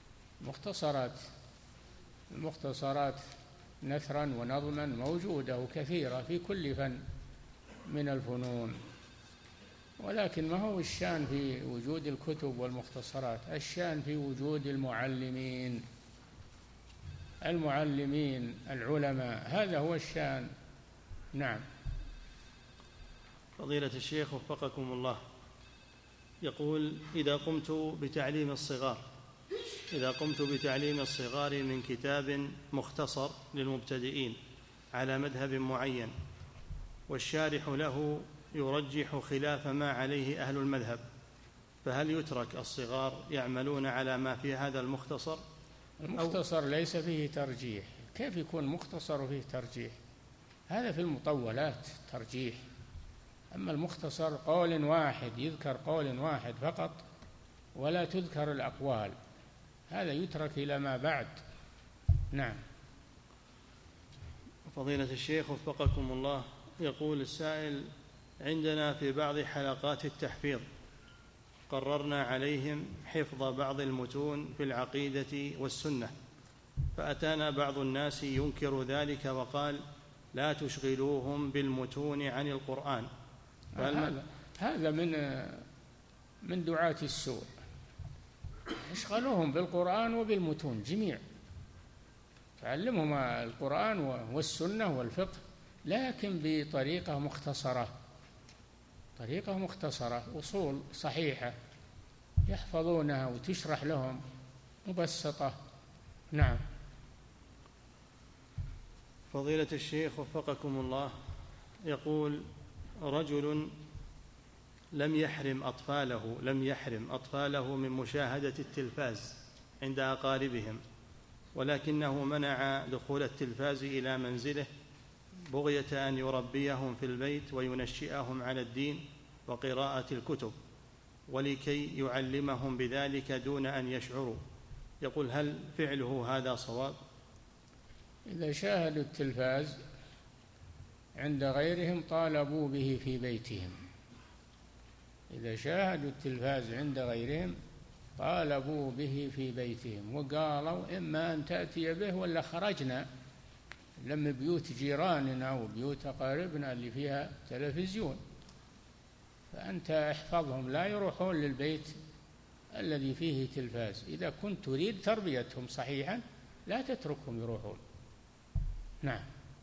المختصرات نثرا ونظما موجودة وكثيرة في كل فن من الفنون، ولكن ما هو الشان في وجود الكتب والمختصرات، الشان في وجود المعلمين العلماء، هذا هو الشان. نعم. فضيلة الشيخ وفقكم الله، يقول: إذا قمت بتعليم الصغار من كتاب مختصر للمبتدئين على مذهب معين والشارح له يرجح خلاف ما عليه أهل المذهب، فهل يترك الصغار يعملون على ما في هذا المختصر؟ المختصر ليس فيه ترجيح. كيف يكون مختصر وفيه ترجيح؟ هذا في المطولات ترجيح، أما المختصر قول واحد، يذكر قول واحد فقط ولا تذكر الأقوال، هذا يترك إلى ما بعد. نعم. فضيلة الشيخ وفقكم الله، يقول السائل: عندنا في بعض حلقات التحفيظ قررنا عليهم حفظ بعض المتون في العقيدة والسنة، فأتانا بعض الناس ينكر ذلك وقال: لا تشغلوهم بالمتون عن القرآن. هذا من دعاة السوء، اشغلوهم بالقرآن وبالمتون جميع، تعلمهم القرآن والسنة والفقه، لكن بطريقة مختصرة، طريقة مختصرة، أصول صحيحة يحفظونها وتشرح لهم مبسطة. نعم. فضيلة الشيخ وفقكم الله، يقول: رجل لم يحرم أطفاله من مشاهدة التلفاز عند أقاربهم، ولكنه منع دخول التلفاز إلى منزله بغية أن يربيهم في البيت وينشئهم على الدين وقراءة الكتب، ولكي يعلمهم بذلك دون أن يشعروا. يقول: هل فعله هذا صواب؟ إذا شاهدوا التلفاز عند غيرهم طالبوا به في بيتهم، إذا شاهدوا التلفاز عند غيرهم طالبوا به في بيتهم، وقالوا: إما أن تأتي به ولا خرجنا لما بيوت جيراننا وبيوت أقاربنا اللي فيها تلفزيون، فأنت احفظهم لا يروحون للبيت الذي فيه تلفاز. إذا كنت تريد تربيتهم صحيحا لا تتركهم يروحون. نعم.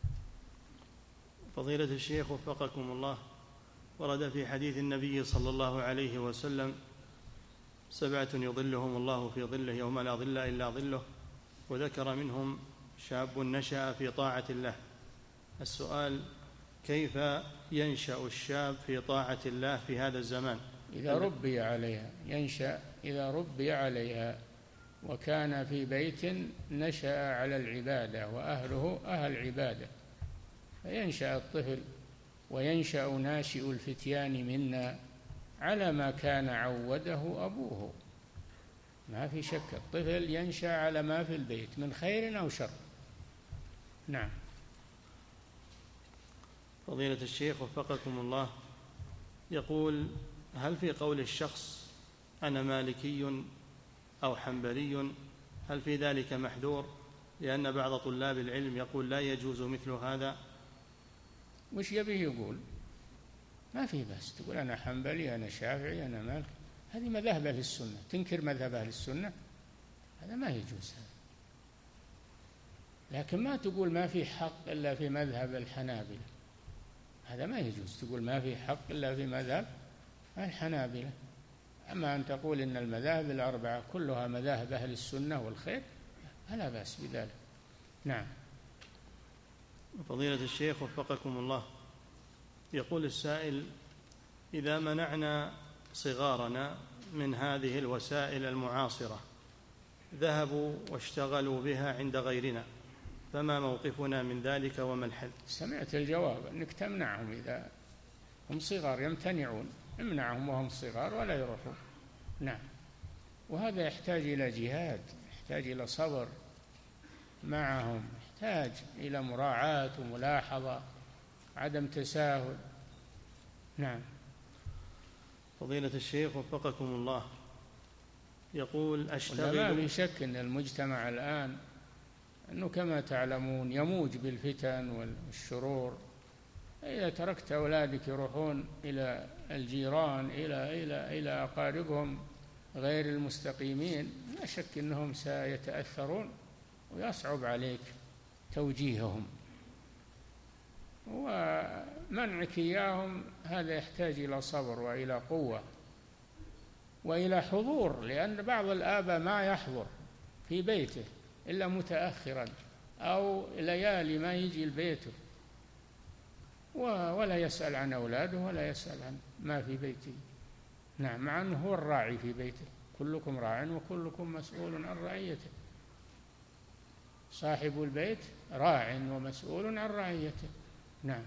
فضيلة الشيخ وفقكم الله، ورد في حديث النبي صلى الله عليه وسلم: 7 يظلهم الله في ظله يوم لا ظل إلا ظله، وذكر منهم شاب نشأ في طاعة الله. السؤال: كيف ينشأ الشاب في طاعة الله في هذا الزمان؟ إذا ربي عليها، ينشأ إذا ربي عليها وكان في بيت نشأ على العبادة وأهله أهل عبادة، فينشأ الطفل وينشأ ناشئ الفتيان منا على ما كان عوده أبوه. ما في شك، الطفل ينشأ على ما في البيت من خير أو شر. نعم. فضيلة الشيخ وفقكم الله، يقول: هل في قول الشخص أنا مالكي أو حنبلي هل في ذلك محذور؟ لأن بعض طلاب العلم يقول لا يجوز مثل هذا. وش يبي يقول؟ ما في بس تقول أنا حنبلي أنا شافعي أنا مالك، هذه مذهب أهل السنة، تنكر مذهب أهل السنة، هذا ما يجوز هذا. لكن ما تقول ما في حق إلا في مذهب الحنابلة، هذا ما يجوز تقول ما في حق إلا في مذهب الحنابلة. أما أن تقول إن المذاهب الأربعة كلها مذاهب أهل السنة والخير فلا بأس بذلك. نعم. فضيلة الشيخ وفقكم الله، يقول السائل: إذا منعنا صغارنا من هذه الوسائل المعاصرة ذهبوا واشتغلوا بها عند غيرنا، فما موقفنا من ذلك وما الحل؟ سمعت الجواب، أنك تمنعهم إذا هم صغار يمتنعون، امنعهم وهم صغار ولا يروحون. نعم. وهذا يحتاج إلى جهاد، يحتاج إلى صبر معهم، يحتاج إلى مراعاة وملاحظة، عدم تساهل. نعم. فضيلة الشيخ وفقكم الله، يقول: أشتغل. ما في شك أن المجتمع الآن أنه كما تعلمون يموج بالفتن والشرور. إذا تركت أولادك يروحون إلى الجيران إلى أقاربهم غير المستقيمين، لا شك أنهم سيتأثرون ويصعب عليك توجيههم، ومنعك إياهم هذا يحتاج إلى صبر وإلى قوة وإلى حضور، لأن بعض الآباء ما يحضر في بيته إلا متأخرا أو ليالي ما يجي البيت ولا يسأل عن أولاده ولا يسأل عن ما في بيته. نعم، مع أنه هو الراعي في بيته، كلكم راع وكلكم مسؤول عن رعيته. صاحب البيت راع ومسؤول عن رعيته. نعم.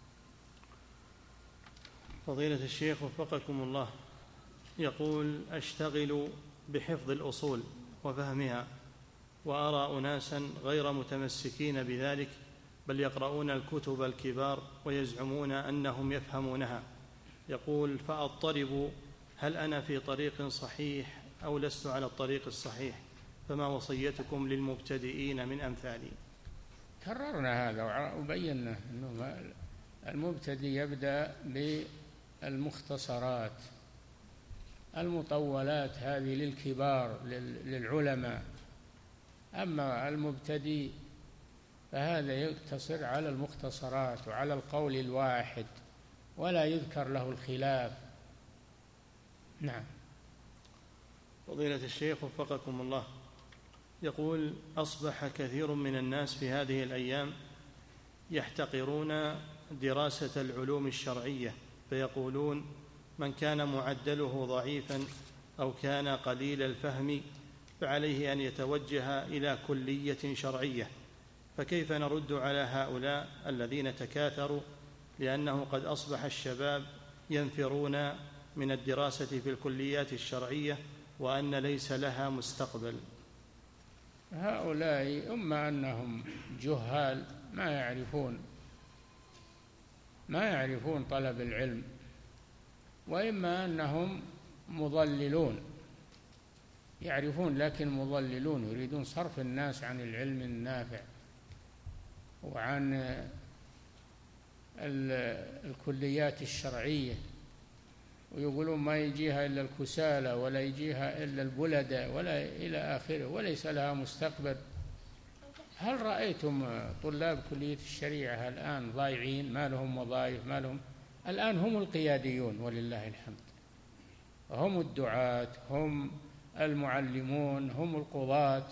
فضيلة الشيخ وفقكم الله، يقول: أشتغل بحفظ الأصول وفهمها، وأرى أناسا غير متمسكين بذلك، بل يقرؤون الكتب الكبار ويزعمون أنهم يفهمونها. يقول: فأضطرب، هل أنا في طريق صحيح أو لست على الطريق الصحيح؟ فما وصيتكم للمبتدئين من أمثالي؟ كررنا هذا وبينا أنه المبتدئ يبدأ بالمختصرات، المطولات هذه للكبار للعلماء، أما المبتدئ فهذا يقتصر على المختصرات وعلى القول الواحد ولا يذكر له الخلاف. نعم. فضيلة الشيخ وفقكم الله، يقول: أصبح كثير من الناس في هذه الأيام يحتقرون دراسة العلوم الشرعية، فيقولون: من كان معدله ضعيفا أو كان قليل الفهم فعليه أن يتوجه إلى كلية شرعية. فكيف نرد على هؤلاء الذين تكاثروا، لأنه قد أصبح الشباب ينفرون من الدراسة في الكليات الشرعية وأن ليس لها مستقبل؟ هؤلاء إما أنهم جهال ما يعرفون طلب العلم، وإما أنهم مضللون، يعرفون لكن مضللون، يريدون صرف الناس عن العلم النافع وعن الكليات الشرعية، ويقولون ما يجيها إلا الكسالى ولا يجيها إلا البلدة ولا إلى آخره، وليس لها مستقبل. هل رأيتم طلاب كلية الشريعة الآن ضايعين، ما لهم وظائف، ما لهم؟ الآن هم القياديون ولله الحمد، هم الدعاة، هم المعلمون، هم القضاة.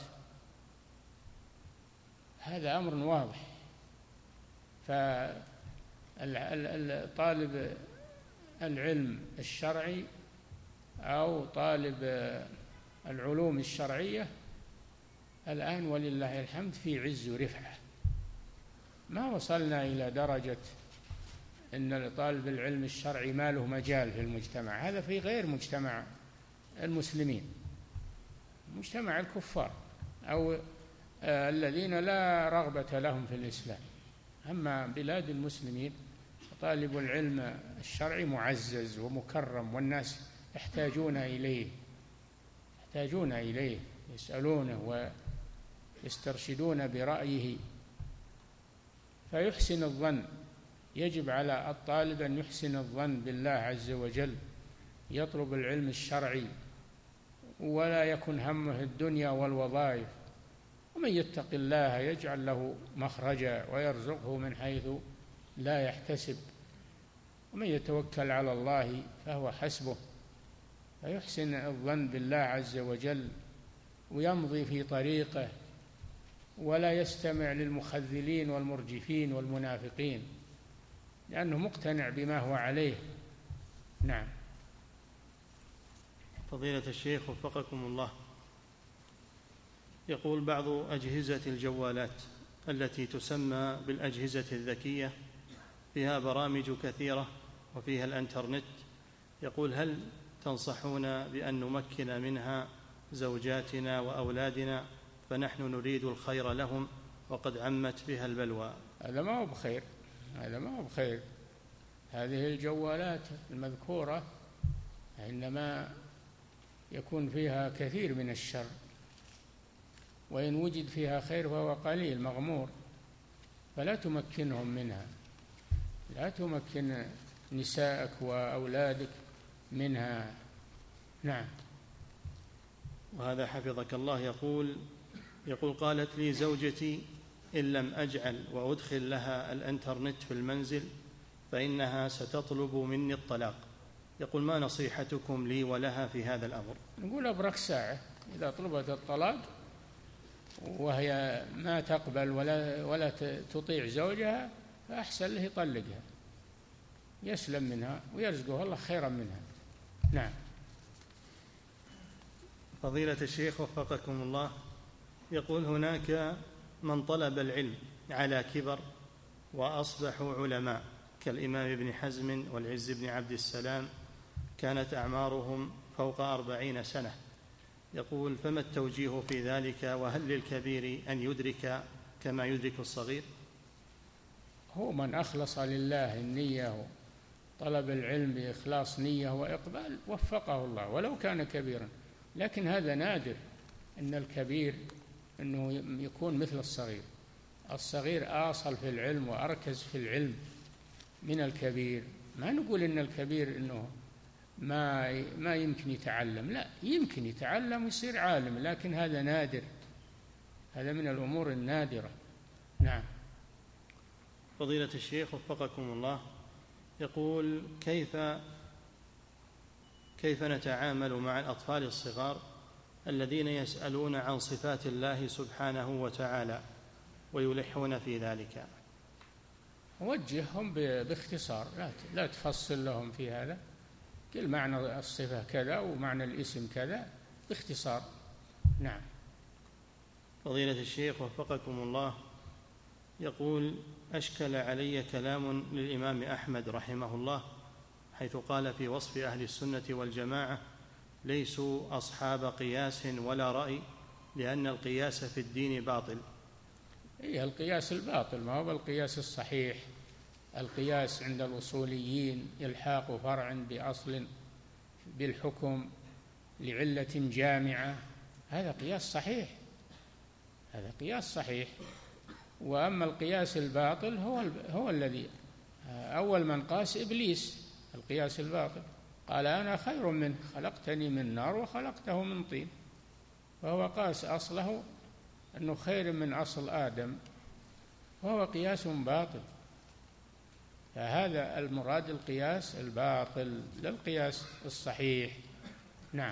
هذا أمر واضح. فالطالب العلم الشرعي أو طالب العلوم الشرعية الآن ولله الحمد في عز ورفعة. ما وصلنا إلى درجة أن طالب العلم الشرعي ما له مجال في المجتمع، هذا في غير مجتمع المسلمين، مجتمع الكفار أو الذين لا رغبة لهم في الإسلام. أما بلاد المسلمين طالب العلم الشرعي معزز ومكرم، والناس يحتاجون إليه يسألونه ويسترشدون برأيه. فيحسن الظن، يجب على الطالب أن يحسن الظن بالله عز وجل، يطلب العلم الشرعي ولا يكن همه الدنيا والوظائف. ومن يتق الله يجعل له مخرجا ويرزقه من حيث لا يحتسب، ومن يتوكل على الله فهو حسبه. فيحسن الظن بالله عز وجل ويمضي في طريقه، ولا يستمع للمخذلين والمرجفين والمنافقين، لأنه مقتنع بما هو عليه. نعم. فضيلة الشيخ وفقكم الله، يقول: بعض أجهزة الجوالات التي تسمى بالأجهزة الذكية فيها برامج كثيرة وفيها الإنترنت، يقول: هل تنصحون بأن نمكن منها زوجاتنا وأولادنا، فنحن نريد الخير لهم وقد عمت بها البلوى؟ هذا ما هو بخير، هذه الجوالات المذكورة إنما يكون فيها كثير من الشر، وإن وجد فيها خير فهو قليل مغمور، فلا تمكنهم منها، لا تمكن نساءك وأولادك منها. نعم. وهذا حفظك الله يقول: قالت لي زوجتي: إن لم أجعل وأدخل لها الإنترنت في المنزل فإنها ستطلب مني الطلاق. يقول: ما نصيحتكم لي ولها في هذا الأمر؟ نقول أبرك ساعة، إذا طلبت الطلاق وهي ما تقبل ولا تطيع زوجها، فأحسن له يطلقها يسلم منها ويرزقه الله خيرا منها. نعم. فضيلة الشيخ وفقكم الله، يقول هناك من طلب العلم على كبر وأصبحوا علماء كالإمام ابن حزم والعز بن عبد السلام، كانت أعمارهم فوق 40 سنة. يقول فما التوجيه في ذلك، وهل للكبير أن يدرك كما يدرك الصغير؟ هو من أخلص لله النية وطلب العلم بإخلاص نية وإقبال وفقه الله ولو كان كبيرا، لكن هذا نادر أن الكبير أنه يكون مثل الصغير. الصغير آصل في العلم وأركز في العلم من الكبير. ما نقول إن الكبير إنه ما يمكن يتعلم، لا، يمكن يتعلم ويصير عالم، لكن هذا نادر، هذا من الأمور النادرة. نعم. فضيلة الشيخ وفقكم الله، يقول كيف نتعامل مع الأطفال الصغار الذين يسألون عن صفات الله سبحانه وتعالى ويلحون في ذلك؟ وجههم باختصار، لا تفصل لهم في هذا، كل معنى الصفة كذا ومعنى الاسم كذا باختصار. نعم. فضيلة الشيخ وفقكم الله، يقول أشكل علي كلام للإمام أحمد رحمه الله حيث قال في وصف أهل السنة والجماعة ليسوا أصحاب قياس ولا رأي لأن القياس في الدين باطل. إيه القياس الباطل، ما هو القياس الصحيح. القياس عند الأصوليين إلحاق فرع بأصل بالحكم لعلة جامعة، هذا قياس صحيح، هذا قياس صحيح. وأما القياس الباطل هو الذي أول من قاس إبليس، القياس الباطل، قال أنا خير منه خلقتني من نار وخلقته من طين، فهو قاس أصله أنه خير من أصل آدم، وهو قياس باطل. فهذا المراد القياس الباطل لا القياس الصحيح. نعم.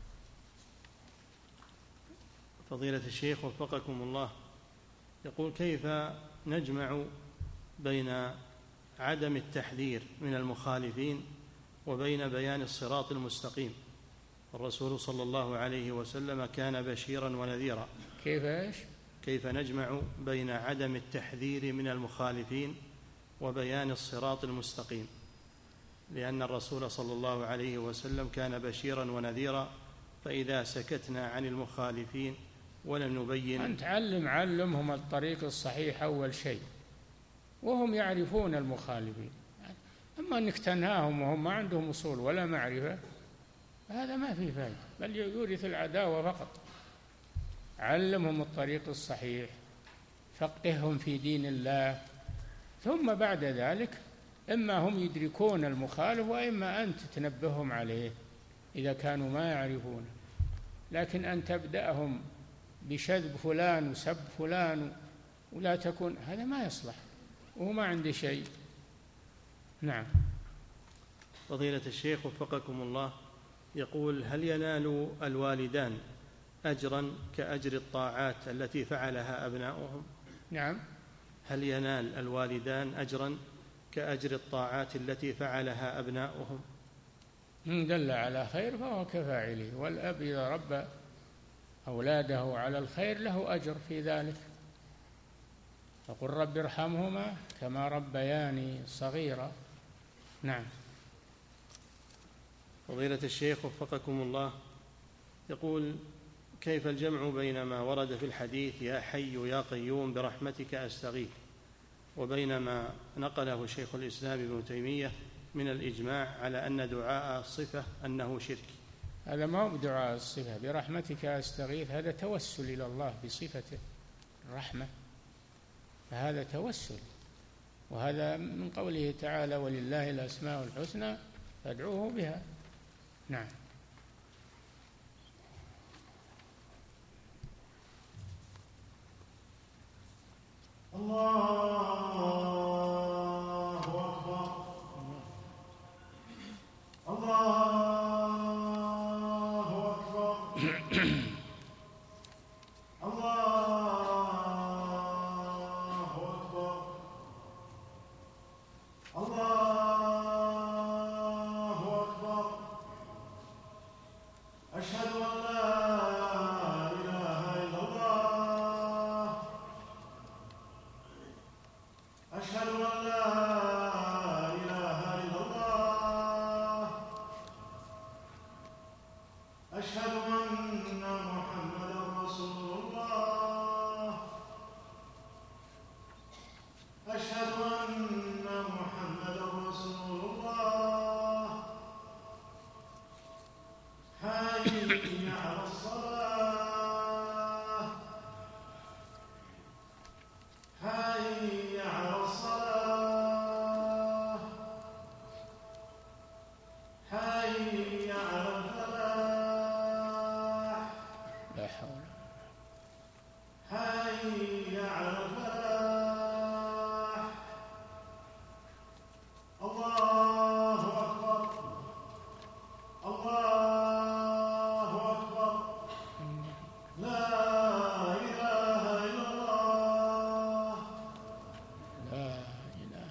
فضيلة الشيخ وفقكم الله، يقول كيف نجمع بين عدم التحذير من المخالفين وبين بيان الصراط المستقيم؟ الرسول صلى الله عليه وسلم كان بشيرا ونذيرا. كيف نجمع بين عدم التحذير من المخالفين وبيان الصراط المستقيم؟ لأن الرسول صلى الله عليه وسلم كان بشيرا ونذيرا، فإذا سكتنا عن المخالفين ولم نبين. أنت علمهم الطريق الصحيح أول شيء، وهم يعرفون المخالفين. أما أنك تنهاهم وهم ما عندهم أصول ولا معرفة، هذا ما فيه فائدة، بل يورث العداوة فقط. علمهم الطريق الصحيح، فقههم في دين الله، ثم بعد ذلك إما هم يدركون المخالف وإما أنت تنبههم عليه إذا كانوا ما يعرفون. لكن أن تبدأهم بشذب فلان وسب فلان ولا تكون، هذا ما يصلح وهو ما عنده شيء. نعم. فضيلة الشيخ وفقكم الله، يقول هل ينال الوالدان أجرا كأجر الطاعات التي فعلها أبناؤهم؟ نعم. هل ينال الوالدان أجرا كأجر الطاعات التي فعلها أبناؤهم؟ من دل على خير فهو كفاعله، والأب إذا ربى أولاده على الخير له أجر في ذلك. فقل رب ارحمهما كما ربياني صغيرا. نعم. فضيلة الشيخ وفقكم الله، يقول كيف الجمع بين ما ورد في الحديث يا حي يا قيوم برحمتك أستغيث وبين ما نقله شيخ الإسلام ابن تيمية من الإجماع على أن دعاء الصفة أنه شرك؟ هذا ما هو دعاء الصفة برحمتك أستغيث، هذا توسل إلى الله بصفته الرحمة، فهذا توسل، وهذا من قوله تعالى ولله الأسماء الحسنى فادعوه بها. نعم. الله أكبر. الله أكبر. الله الله أكبر. أشهد أن لا إله إلا الله. أشهد أن لا إله إلا الله. أشهد أن محمدا رسول الله. أشهد أن محمدا رسول الله. حي على الصلاة. حي على الصلاة. حي على الفلاح. لا حول. حي على الفلاح. الله أكبر. الله أكبر. لا إله إلا الله. لا إله.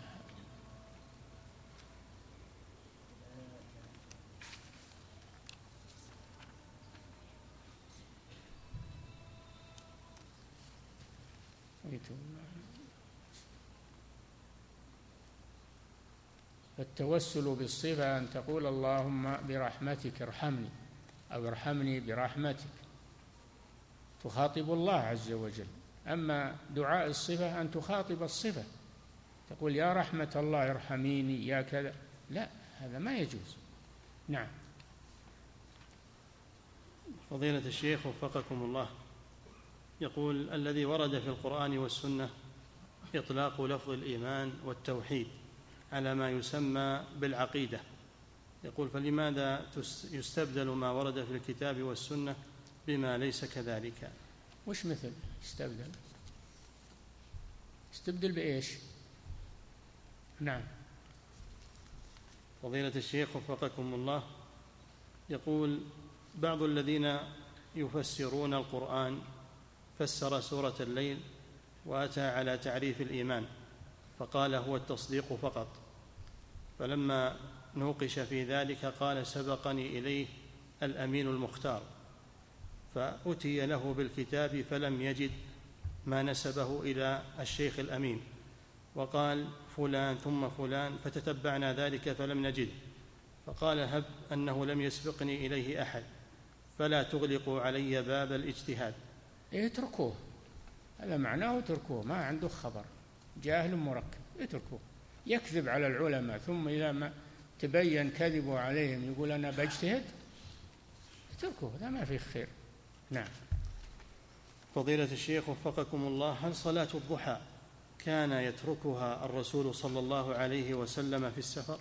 التوسل بالصفة أن تقول اللهم برحمتك ارحمني، أو ارحمني برحمتك، تخاطب الله عز وجل. أما دعاء الصفة أن تخاطب الصفة، تقول يا رحمة الله ارحميني يا كذا، لا، هذا ما يجوز. نعم. فضيلة الشيخ وفقكم الله، يقول الذي ورد في القرآن والسنة إطلاق لفظ الإيمان والتوحيد على ما يسمى بالعقيدة، يقول فلماذا يستبدل ما ورد في الكتاب والسنة بما ليس كذلك؟ وش مثل استبدل؟ استبدل بإيش؟ نعم. فضيلة الشيخ وفقكم الله، يقول بعض الذين يفسرون القرآن فسر سورة الليل وأتى على تعريف الإيمان فقال هو التصديق فقط، فلما نوقش في ذلك قال سبقني إليه الأمين المختار، فأتي له بالكتاب فلم يجد ما نسبه إلى الشيخ الأمين، وقال فلان ثم فلان، فتتبعنا ذلك فلم نجد، فقال هب أنه لم يسبقني إليه أحد فلا تغلقوا علي باب الاجتهاد. اتركوه، هذا معناه اتركوه، ما عنده خبر، جاهل مركب، اتركوه. يكذب على العلماء ثم إذا ما تبين كذبوا عليهم يقول أنا بجتهد، اتركوه، هذا ما فيه خير. نعم. فضيلة الشيخ وفقكم الله، هل صلاة الضحى كان يتركها الرسول صلى الله عليه وسلم في السفر؟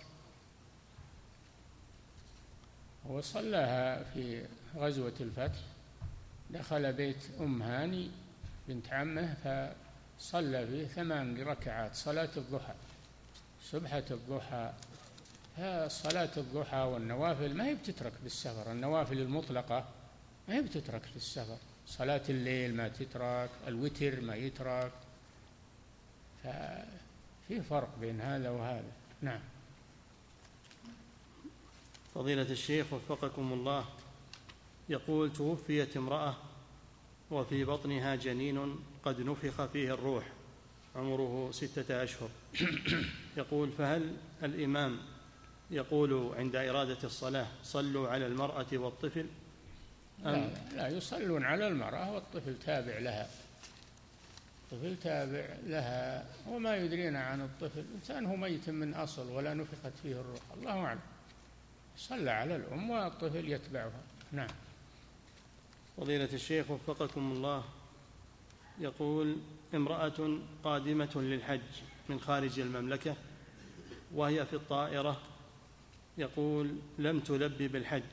وصلىها في غزوة الفتح، دخل بيت أم هاني بنت عمه فصلى فيه 8 ركعات صلاة الضحى، سبحة الضحى. صلاة الضحى والنوافل ما هي بتترك بالسفر، النوافل المطلقة ما هي بتترك في السفر، صلاة الليل ما تترك، الوتر ما يترك، ففي فرق بين هذا وهذا. نعم. فضيلة الشيخ وفقكم الله، يقول توفيت امرأة وفي بطنها جنين قد نفخ فيه الروح عمره 6 أشهر، يقول فهل الإمام يقول عند إرادة الصلاة صلوا على المرأة والطفل؟ لا يصلون على المرأة والطفل تابع لها، الطفل تابع لها، وما يدرينا عن الطفل، إنسان هو ميت من أصل ولا نفخت فيه الروح، الله أعلم. صلى على الأم والطفل يتبعها. نعم. فضيلة الشيخ وفقكم الله، يقول امرأة قادمة للحج من خارج المملكة وهي في الطائرة، يقول لم تلبي بالحج.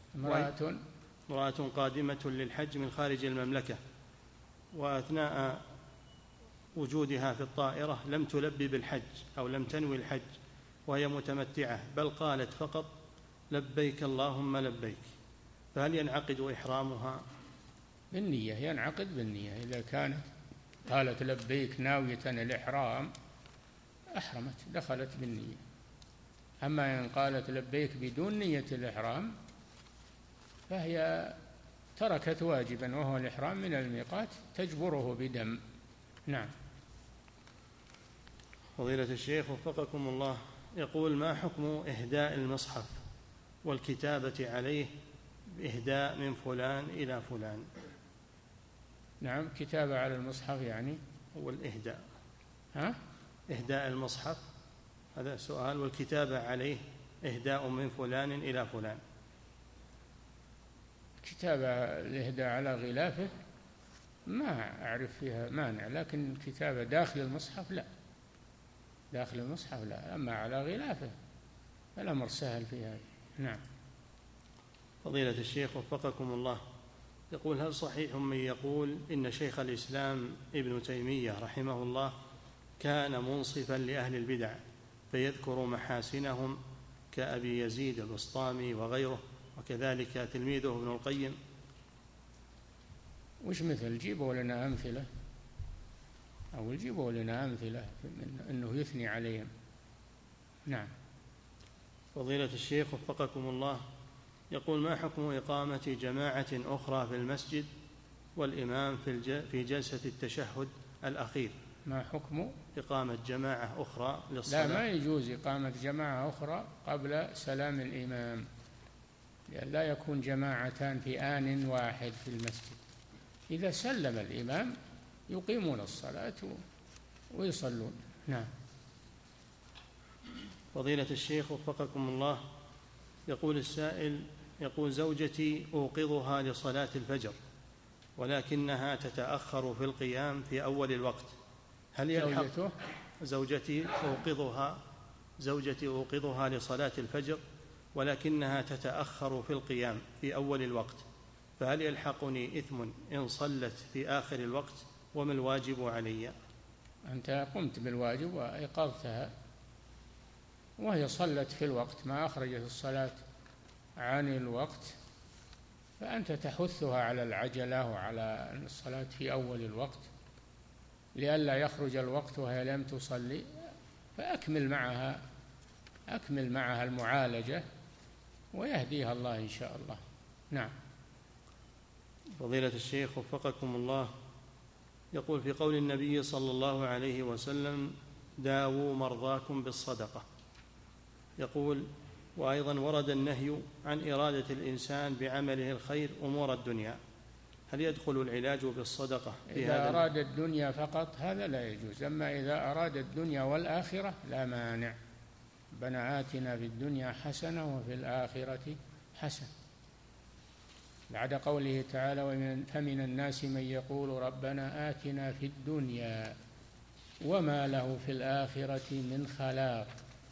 امرأة قادمة للحج من خارج المملكة وأثناء وجودها في الطائرة لم تلبي بالحج أو لم تنوي الحج وهي متمتعة، بل قالت فقط لبيك اللهم لبيك، فهل ينعقد إحرامها؟ بالنية، ينعقد بالنية. إذا كانت قالت لبيك ناوية الإحرام أحرمت، دخلت بالنية. أما إن قالت لبيك بدون نية الإحرام فهي تركت واجبا وهو الإحرام من الميقات تجبره بدم. نعم. فضيلة الشيخ وفقكم الله، يقول: ما حكم إهداء المصحف والكتابة عليه بإهداء من فلان إلى فلان؟ نعم، كتابة على المصحف يعني هو الإهداء. إهداء المصحف هذا سؤال، والكتابة عليه إهداء من فلان إلى فلان. كتابة الإهداء على غلافه ما أعرف فيها مانع، لكن كتابة داخل المصحف لا، داخل المصحف لا، أما على غلافه الأمر سهل في هذا. نعم. فضيلة الشيخ وفقكم الله، يقول: هل صحيح من يقول إن شيخ الإسلام ابن تيمية رحمه الله كان منصفا لأهل البدع فيذكر محاسنهم كأبي يزيد البسطامي وغيره، وكذلك تلميذه ابن القيم؟ وش مثل؟ جيبوا لنا أمثلة، أو جيبوا لنا أمثلة من أنه يثني عليهم. نعم. فضيلة الشيخ وفقكم الله، يقول: ما حكم إقامة جماعة أخرى في المسجد والإمام في جلسة التشهد الأخير؟ ما حكم إقامة جماعة أخرى للصلاة؟ لا، ما يجوز إقامة جماعة أخرى قبل سلام الإمام، لأن لا يكون جماعتان في آن واحد في المسجد. إذا سلم الإمام يقيمون الصلاة ويصلون. نعم. فضيلة الشيخ وفقكم الله، يقول السائل: يقول: زوجتي أوقظها لصلاة الفجر ولكنها تتأخر في القيام في أول الوقت، هل يلحق زوجتي أوقظها لصلاة الفجر ولكنها تتأخر في القيام في أول الوقت، فهل يلحقني إثم إن صلت في آخر الوقت، وما الواجب علي؟ أنت قمت بالواجب وأيقظتها وهي صلت في الوقت، ما أخرجت الصلاة عن الوقت، فأنت تحثها على العجلة وعلى الصلاة في أول الوقت لئلا يخرج الوقت وهي لم تصلي، فأكمل معها المعالجة ويهديها الله إن شاء الله. نعم. فضيلة الشيخ وفقكم الله، يقول: في قول النبي صلى الله عليه وسلم: داووا مرضاكم بالصدقة، يقول: وأيضا ورد النهي عن إرادة الإنسان بعمله الخير أمور الدنيا، هل يدخل العلاج بالصدقة في إذا أراد الدنيا فقط هذا لا يجوز، أما إذا أراد الدنيا والآخرة لا مانع. ربنا آتنا في الدنيا حسنة وفي الآخرة حسنة، بعد قوله تعالى: فمن الناس من يقول ربنا آتنا في الدنيا وما له في الآخرة من خلاق،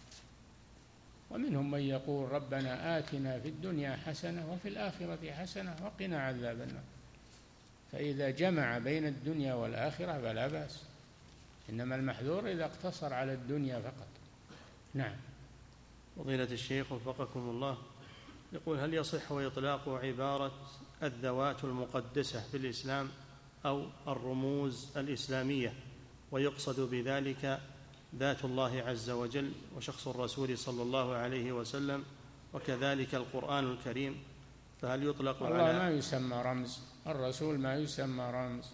ومنهم من يقول ربنا آتنا في الدنيا حسنة وفي الآخرة حسنة وقنا عذاب النار. فإذا جمع بين الدنيا والآخرة فلا بأس، إنما المحذور إذا اقتصر على الدنيا فقط. نعم. فضيلة الشيخ وفقكم الله، يقول: هل يصح إطلاق عبارة الذوات المقدسة في الإسلام أو الرموز الإسلامية ويقصد بذلك ذات الله عز وجل وشخص الرسول صلى الله عليه وسلم وكذلك القرآن الكريم، فهل يطلق على الله ما يسمى رمز، الرسول ما يسمى رمز،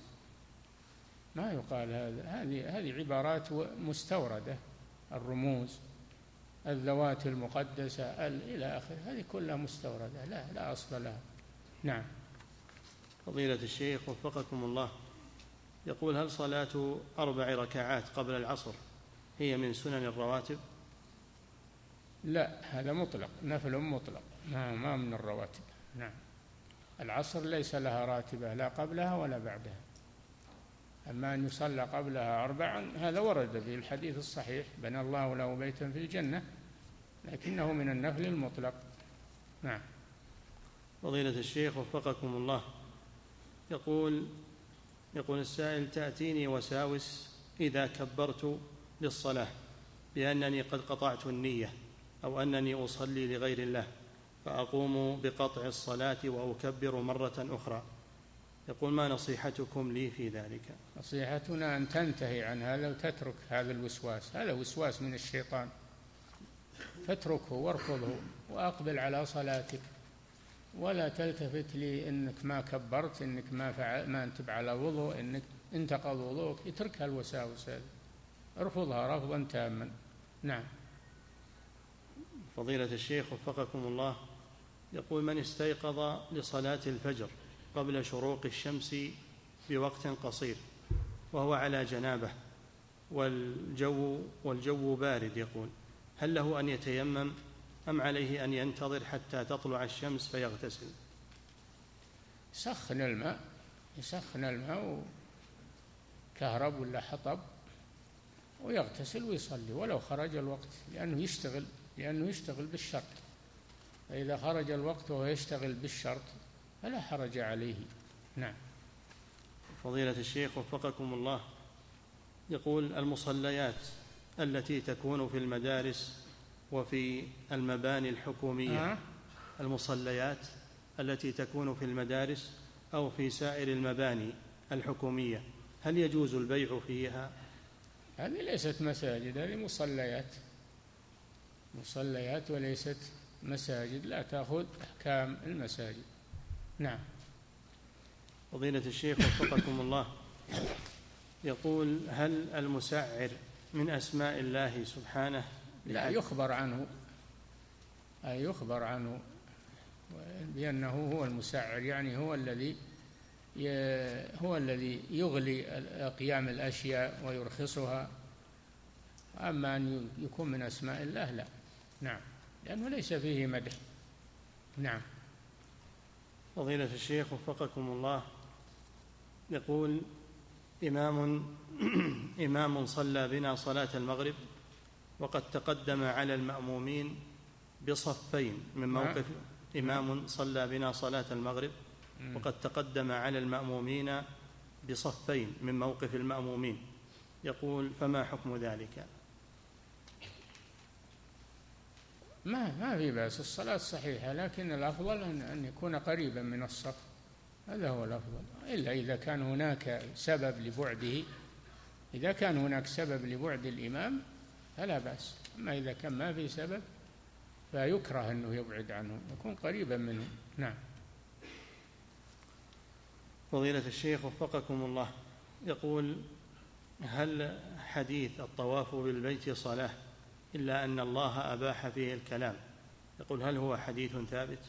ما يقال هذا، هذه عبارات مستوردة، الرموز، الذوات المقدسة إلى آخره، هذه كلها مستوردة لا أصل لها. نعم. فضيلة الشيخ وفقكم الله، يقول: هل صلاة 4 ركعات قبل العصر هي من سنن الرواتب؟ لا، هذا مطلق، نفل مطلق، ما من الرواتب. نعم. العصر ليس لها راتبة لا قبلها ولا بعدها، أما أن يصلى قبلها 4 هذا ورد في الحديث الصحيح: بنى الله له بيتا في الجنة، لكنه من النفل المطلق. نعم. فضيلة الشيخ وفقكم الله، يقول السائل: تأتيني وساوس إذا كبرت للصلاة بأنني قد قطعت النية أو أنني أصلي لغير الله، فأقوم بقطع الصلاة وأكبر مرة أخرى، يقول: ما نصيحتكم لي في ذلك؟ نصيحتنا أن تنتهي عن هذا وتترك هذا الوسواس، هذا وسواس من الشيطان، فاتركه وارفضه وأقبل على صلاتك، ولا تلتفت لأنك ما كبرت، إنك ما أنت على وضوء، إنك انتقض وضوءك. اترك هالوساوس هذه، ارفضها رفضا تاما. نعم. فضيلة الشيخ وفقكم الله، يقول: من استيقظ لصلاة الفجر قبل شروق الشمس بوقت قصير وهو على جنابه والجو بارد، يقول: هل له أن يتيمم أم عليه أن ينتظر حتى تطلع الشمس فيغتسل؟ يسخن الماء كهرب ولا حطب ويغتسل ويصلي ولو خرج الوقت، لأنه يشتغل بالشرط، فإذا خرج الوقت وهو يشتغل بالشرط فلا حرج عليه. نعم. فضيلة الشيخ وفقكم الله، يقول: المصليات التي تكون في المدارس وفي المباني الحكومية، المصليات التي تكون في المدارس أو في سائر المباني الحكومية، هل يجوز البيع فيها؟ هذه ليست مساجد، هذه مصليات وليست مساجد، لا تأخذ أحكام المساجد. نعم. فضيلة الشيخ وفقكم الله، يقول: هل المسعر من أسماء الله سبحانه؟ لا، يخبر عنه بأنه هو المسعر، يعني هو الذي يغلي قيام الأشياء ويرخصها، أما أن يكون من أسماء الله لا. نعم، لأنه ليس فيه مدح. نعم. فضيلة الشيخ وفقكم الله، يقول: إمام صلى بنا صلاة المغرب وقد تقدم على المأمومين بصفين من موقف. إمام صلى بنا صلاة المغرب وقد تقدم على المأمومين بصفين من موقف المأمومين، يقول: فما حكم ذلك؟ ما في بأس، الصلاة صحيحة، لكن الأفضل أن يكون قريبا من الصف، هذا هو الأفضل، إلا إذا كان هناك سبب لبعده. إذا كان هناك سبب لبعد الإمام فلا بأس، أما إذا كان ما في سبب فيكره أنه يبعد عنه، يكون قريبا منه. نعم. فضيلة الشيخ وفقكم الله، يقول: هل حديث الطواف بالبيت صلاة إلا أن الله أباح فيه الكلام، يقول: هل هو حديث ثابت؟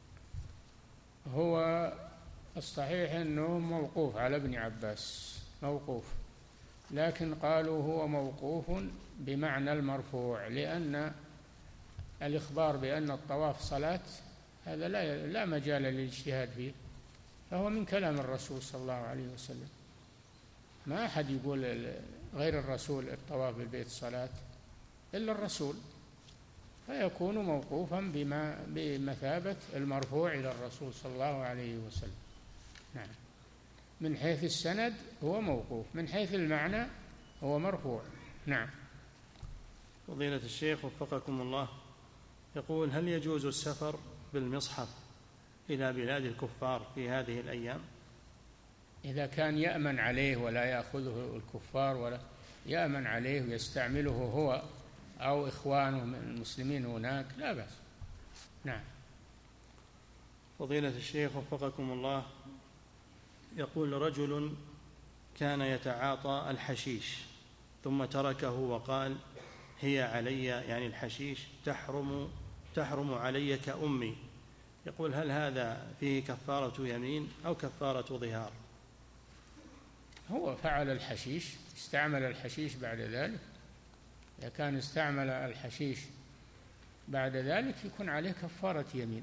هو الصحيح أنه موقوف على ابن عباس، موقوف، لكن قالوا هو موقوف بمعنى المرفوع، لأن الإخبار بأن الطواف صلاة هذا لا مجال للاجتهاد فيه، فهو من كلام الرسول صلى الله عليه وسلم، ما أحد يقول غير الرسول الطواف بالبيت صلاة إلا الرسول، فيكون موقوفا بمثابة المرفوع إلى الرسول صلى الله عليه وسلم. نعم. من حيث السند هو موقوف، من حيث المعنى هو مرفوع. نعم. فضيلة الشيخ وفقكم الله، يقول: هل يجوز السفر بالمصحف إلى بلاد الكفار في هذه الأيام؟ إذا كان يأمن عليه ولا يأخذه الكفار، ولا يأمن عليه ويستعمله هو أو إخوانه من المسلمين هناك، لا بأس. نعم. فضيلة الشيخ وفقكم الله، يقول: رجل كان يتعاطى الحشيش ثم تركه وقال: هي علي، يعني الحشيش تحرم علي كأمي، يقول: هل هذا فيه كفارة يمين أو كفارة ظهار؟ هو فعل الحشيش، استعمل الحشيش بعد ذلك، إذا كان استعمل الحشيش بعد ذلك يكون عليه كفارة يمين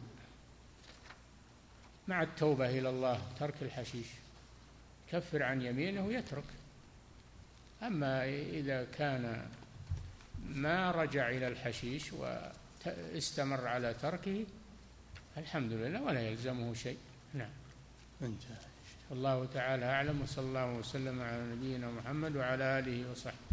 مع التوبة إلى الله، ترك الحشيش كفر عن يمينه يترك. أما إذا كان ما رجع إلى الحشيش واستمر على تركه الحمد لله ولا يلزمه شيء. نعم. انتهى. الله تعالى أعلم، وصلى الله وسلم على نبينا محمد وعلى آله وصحبه.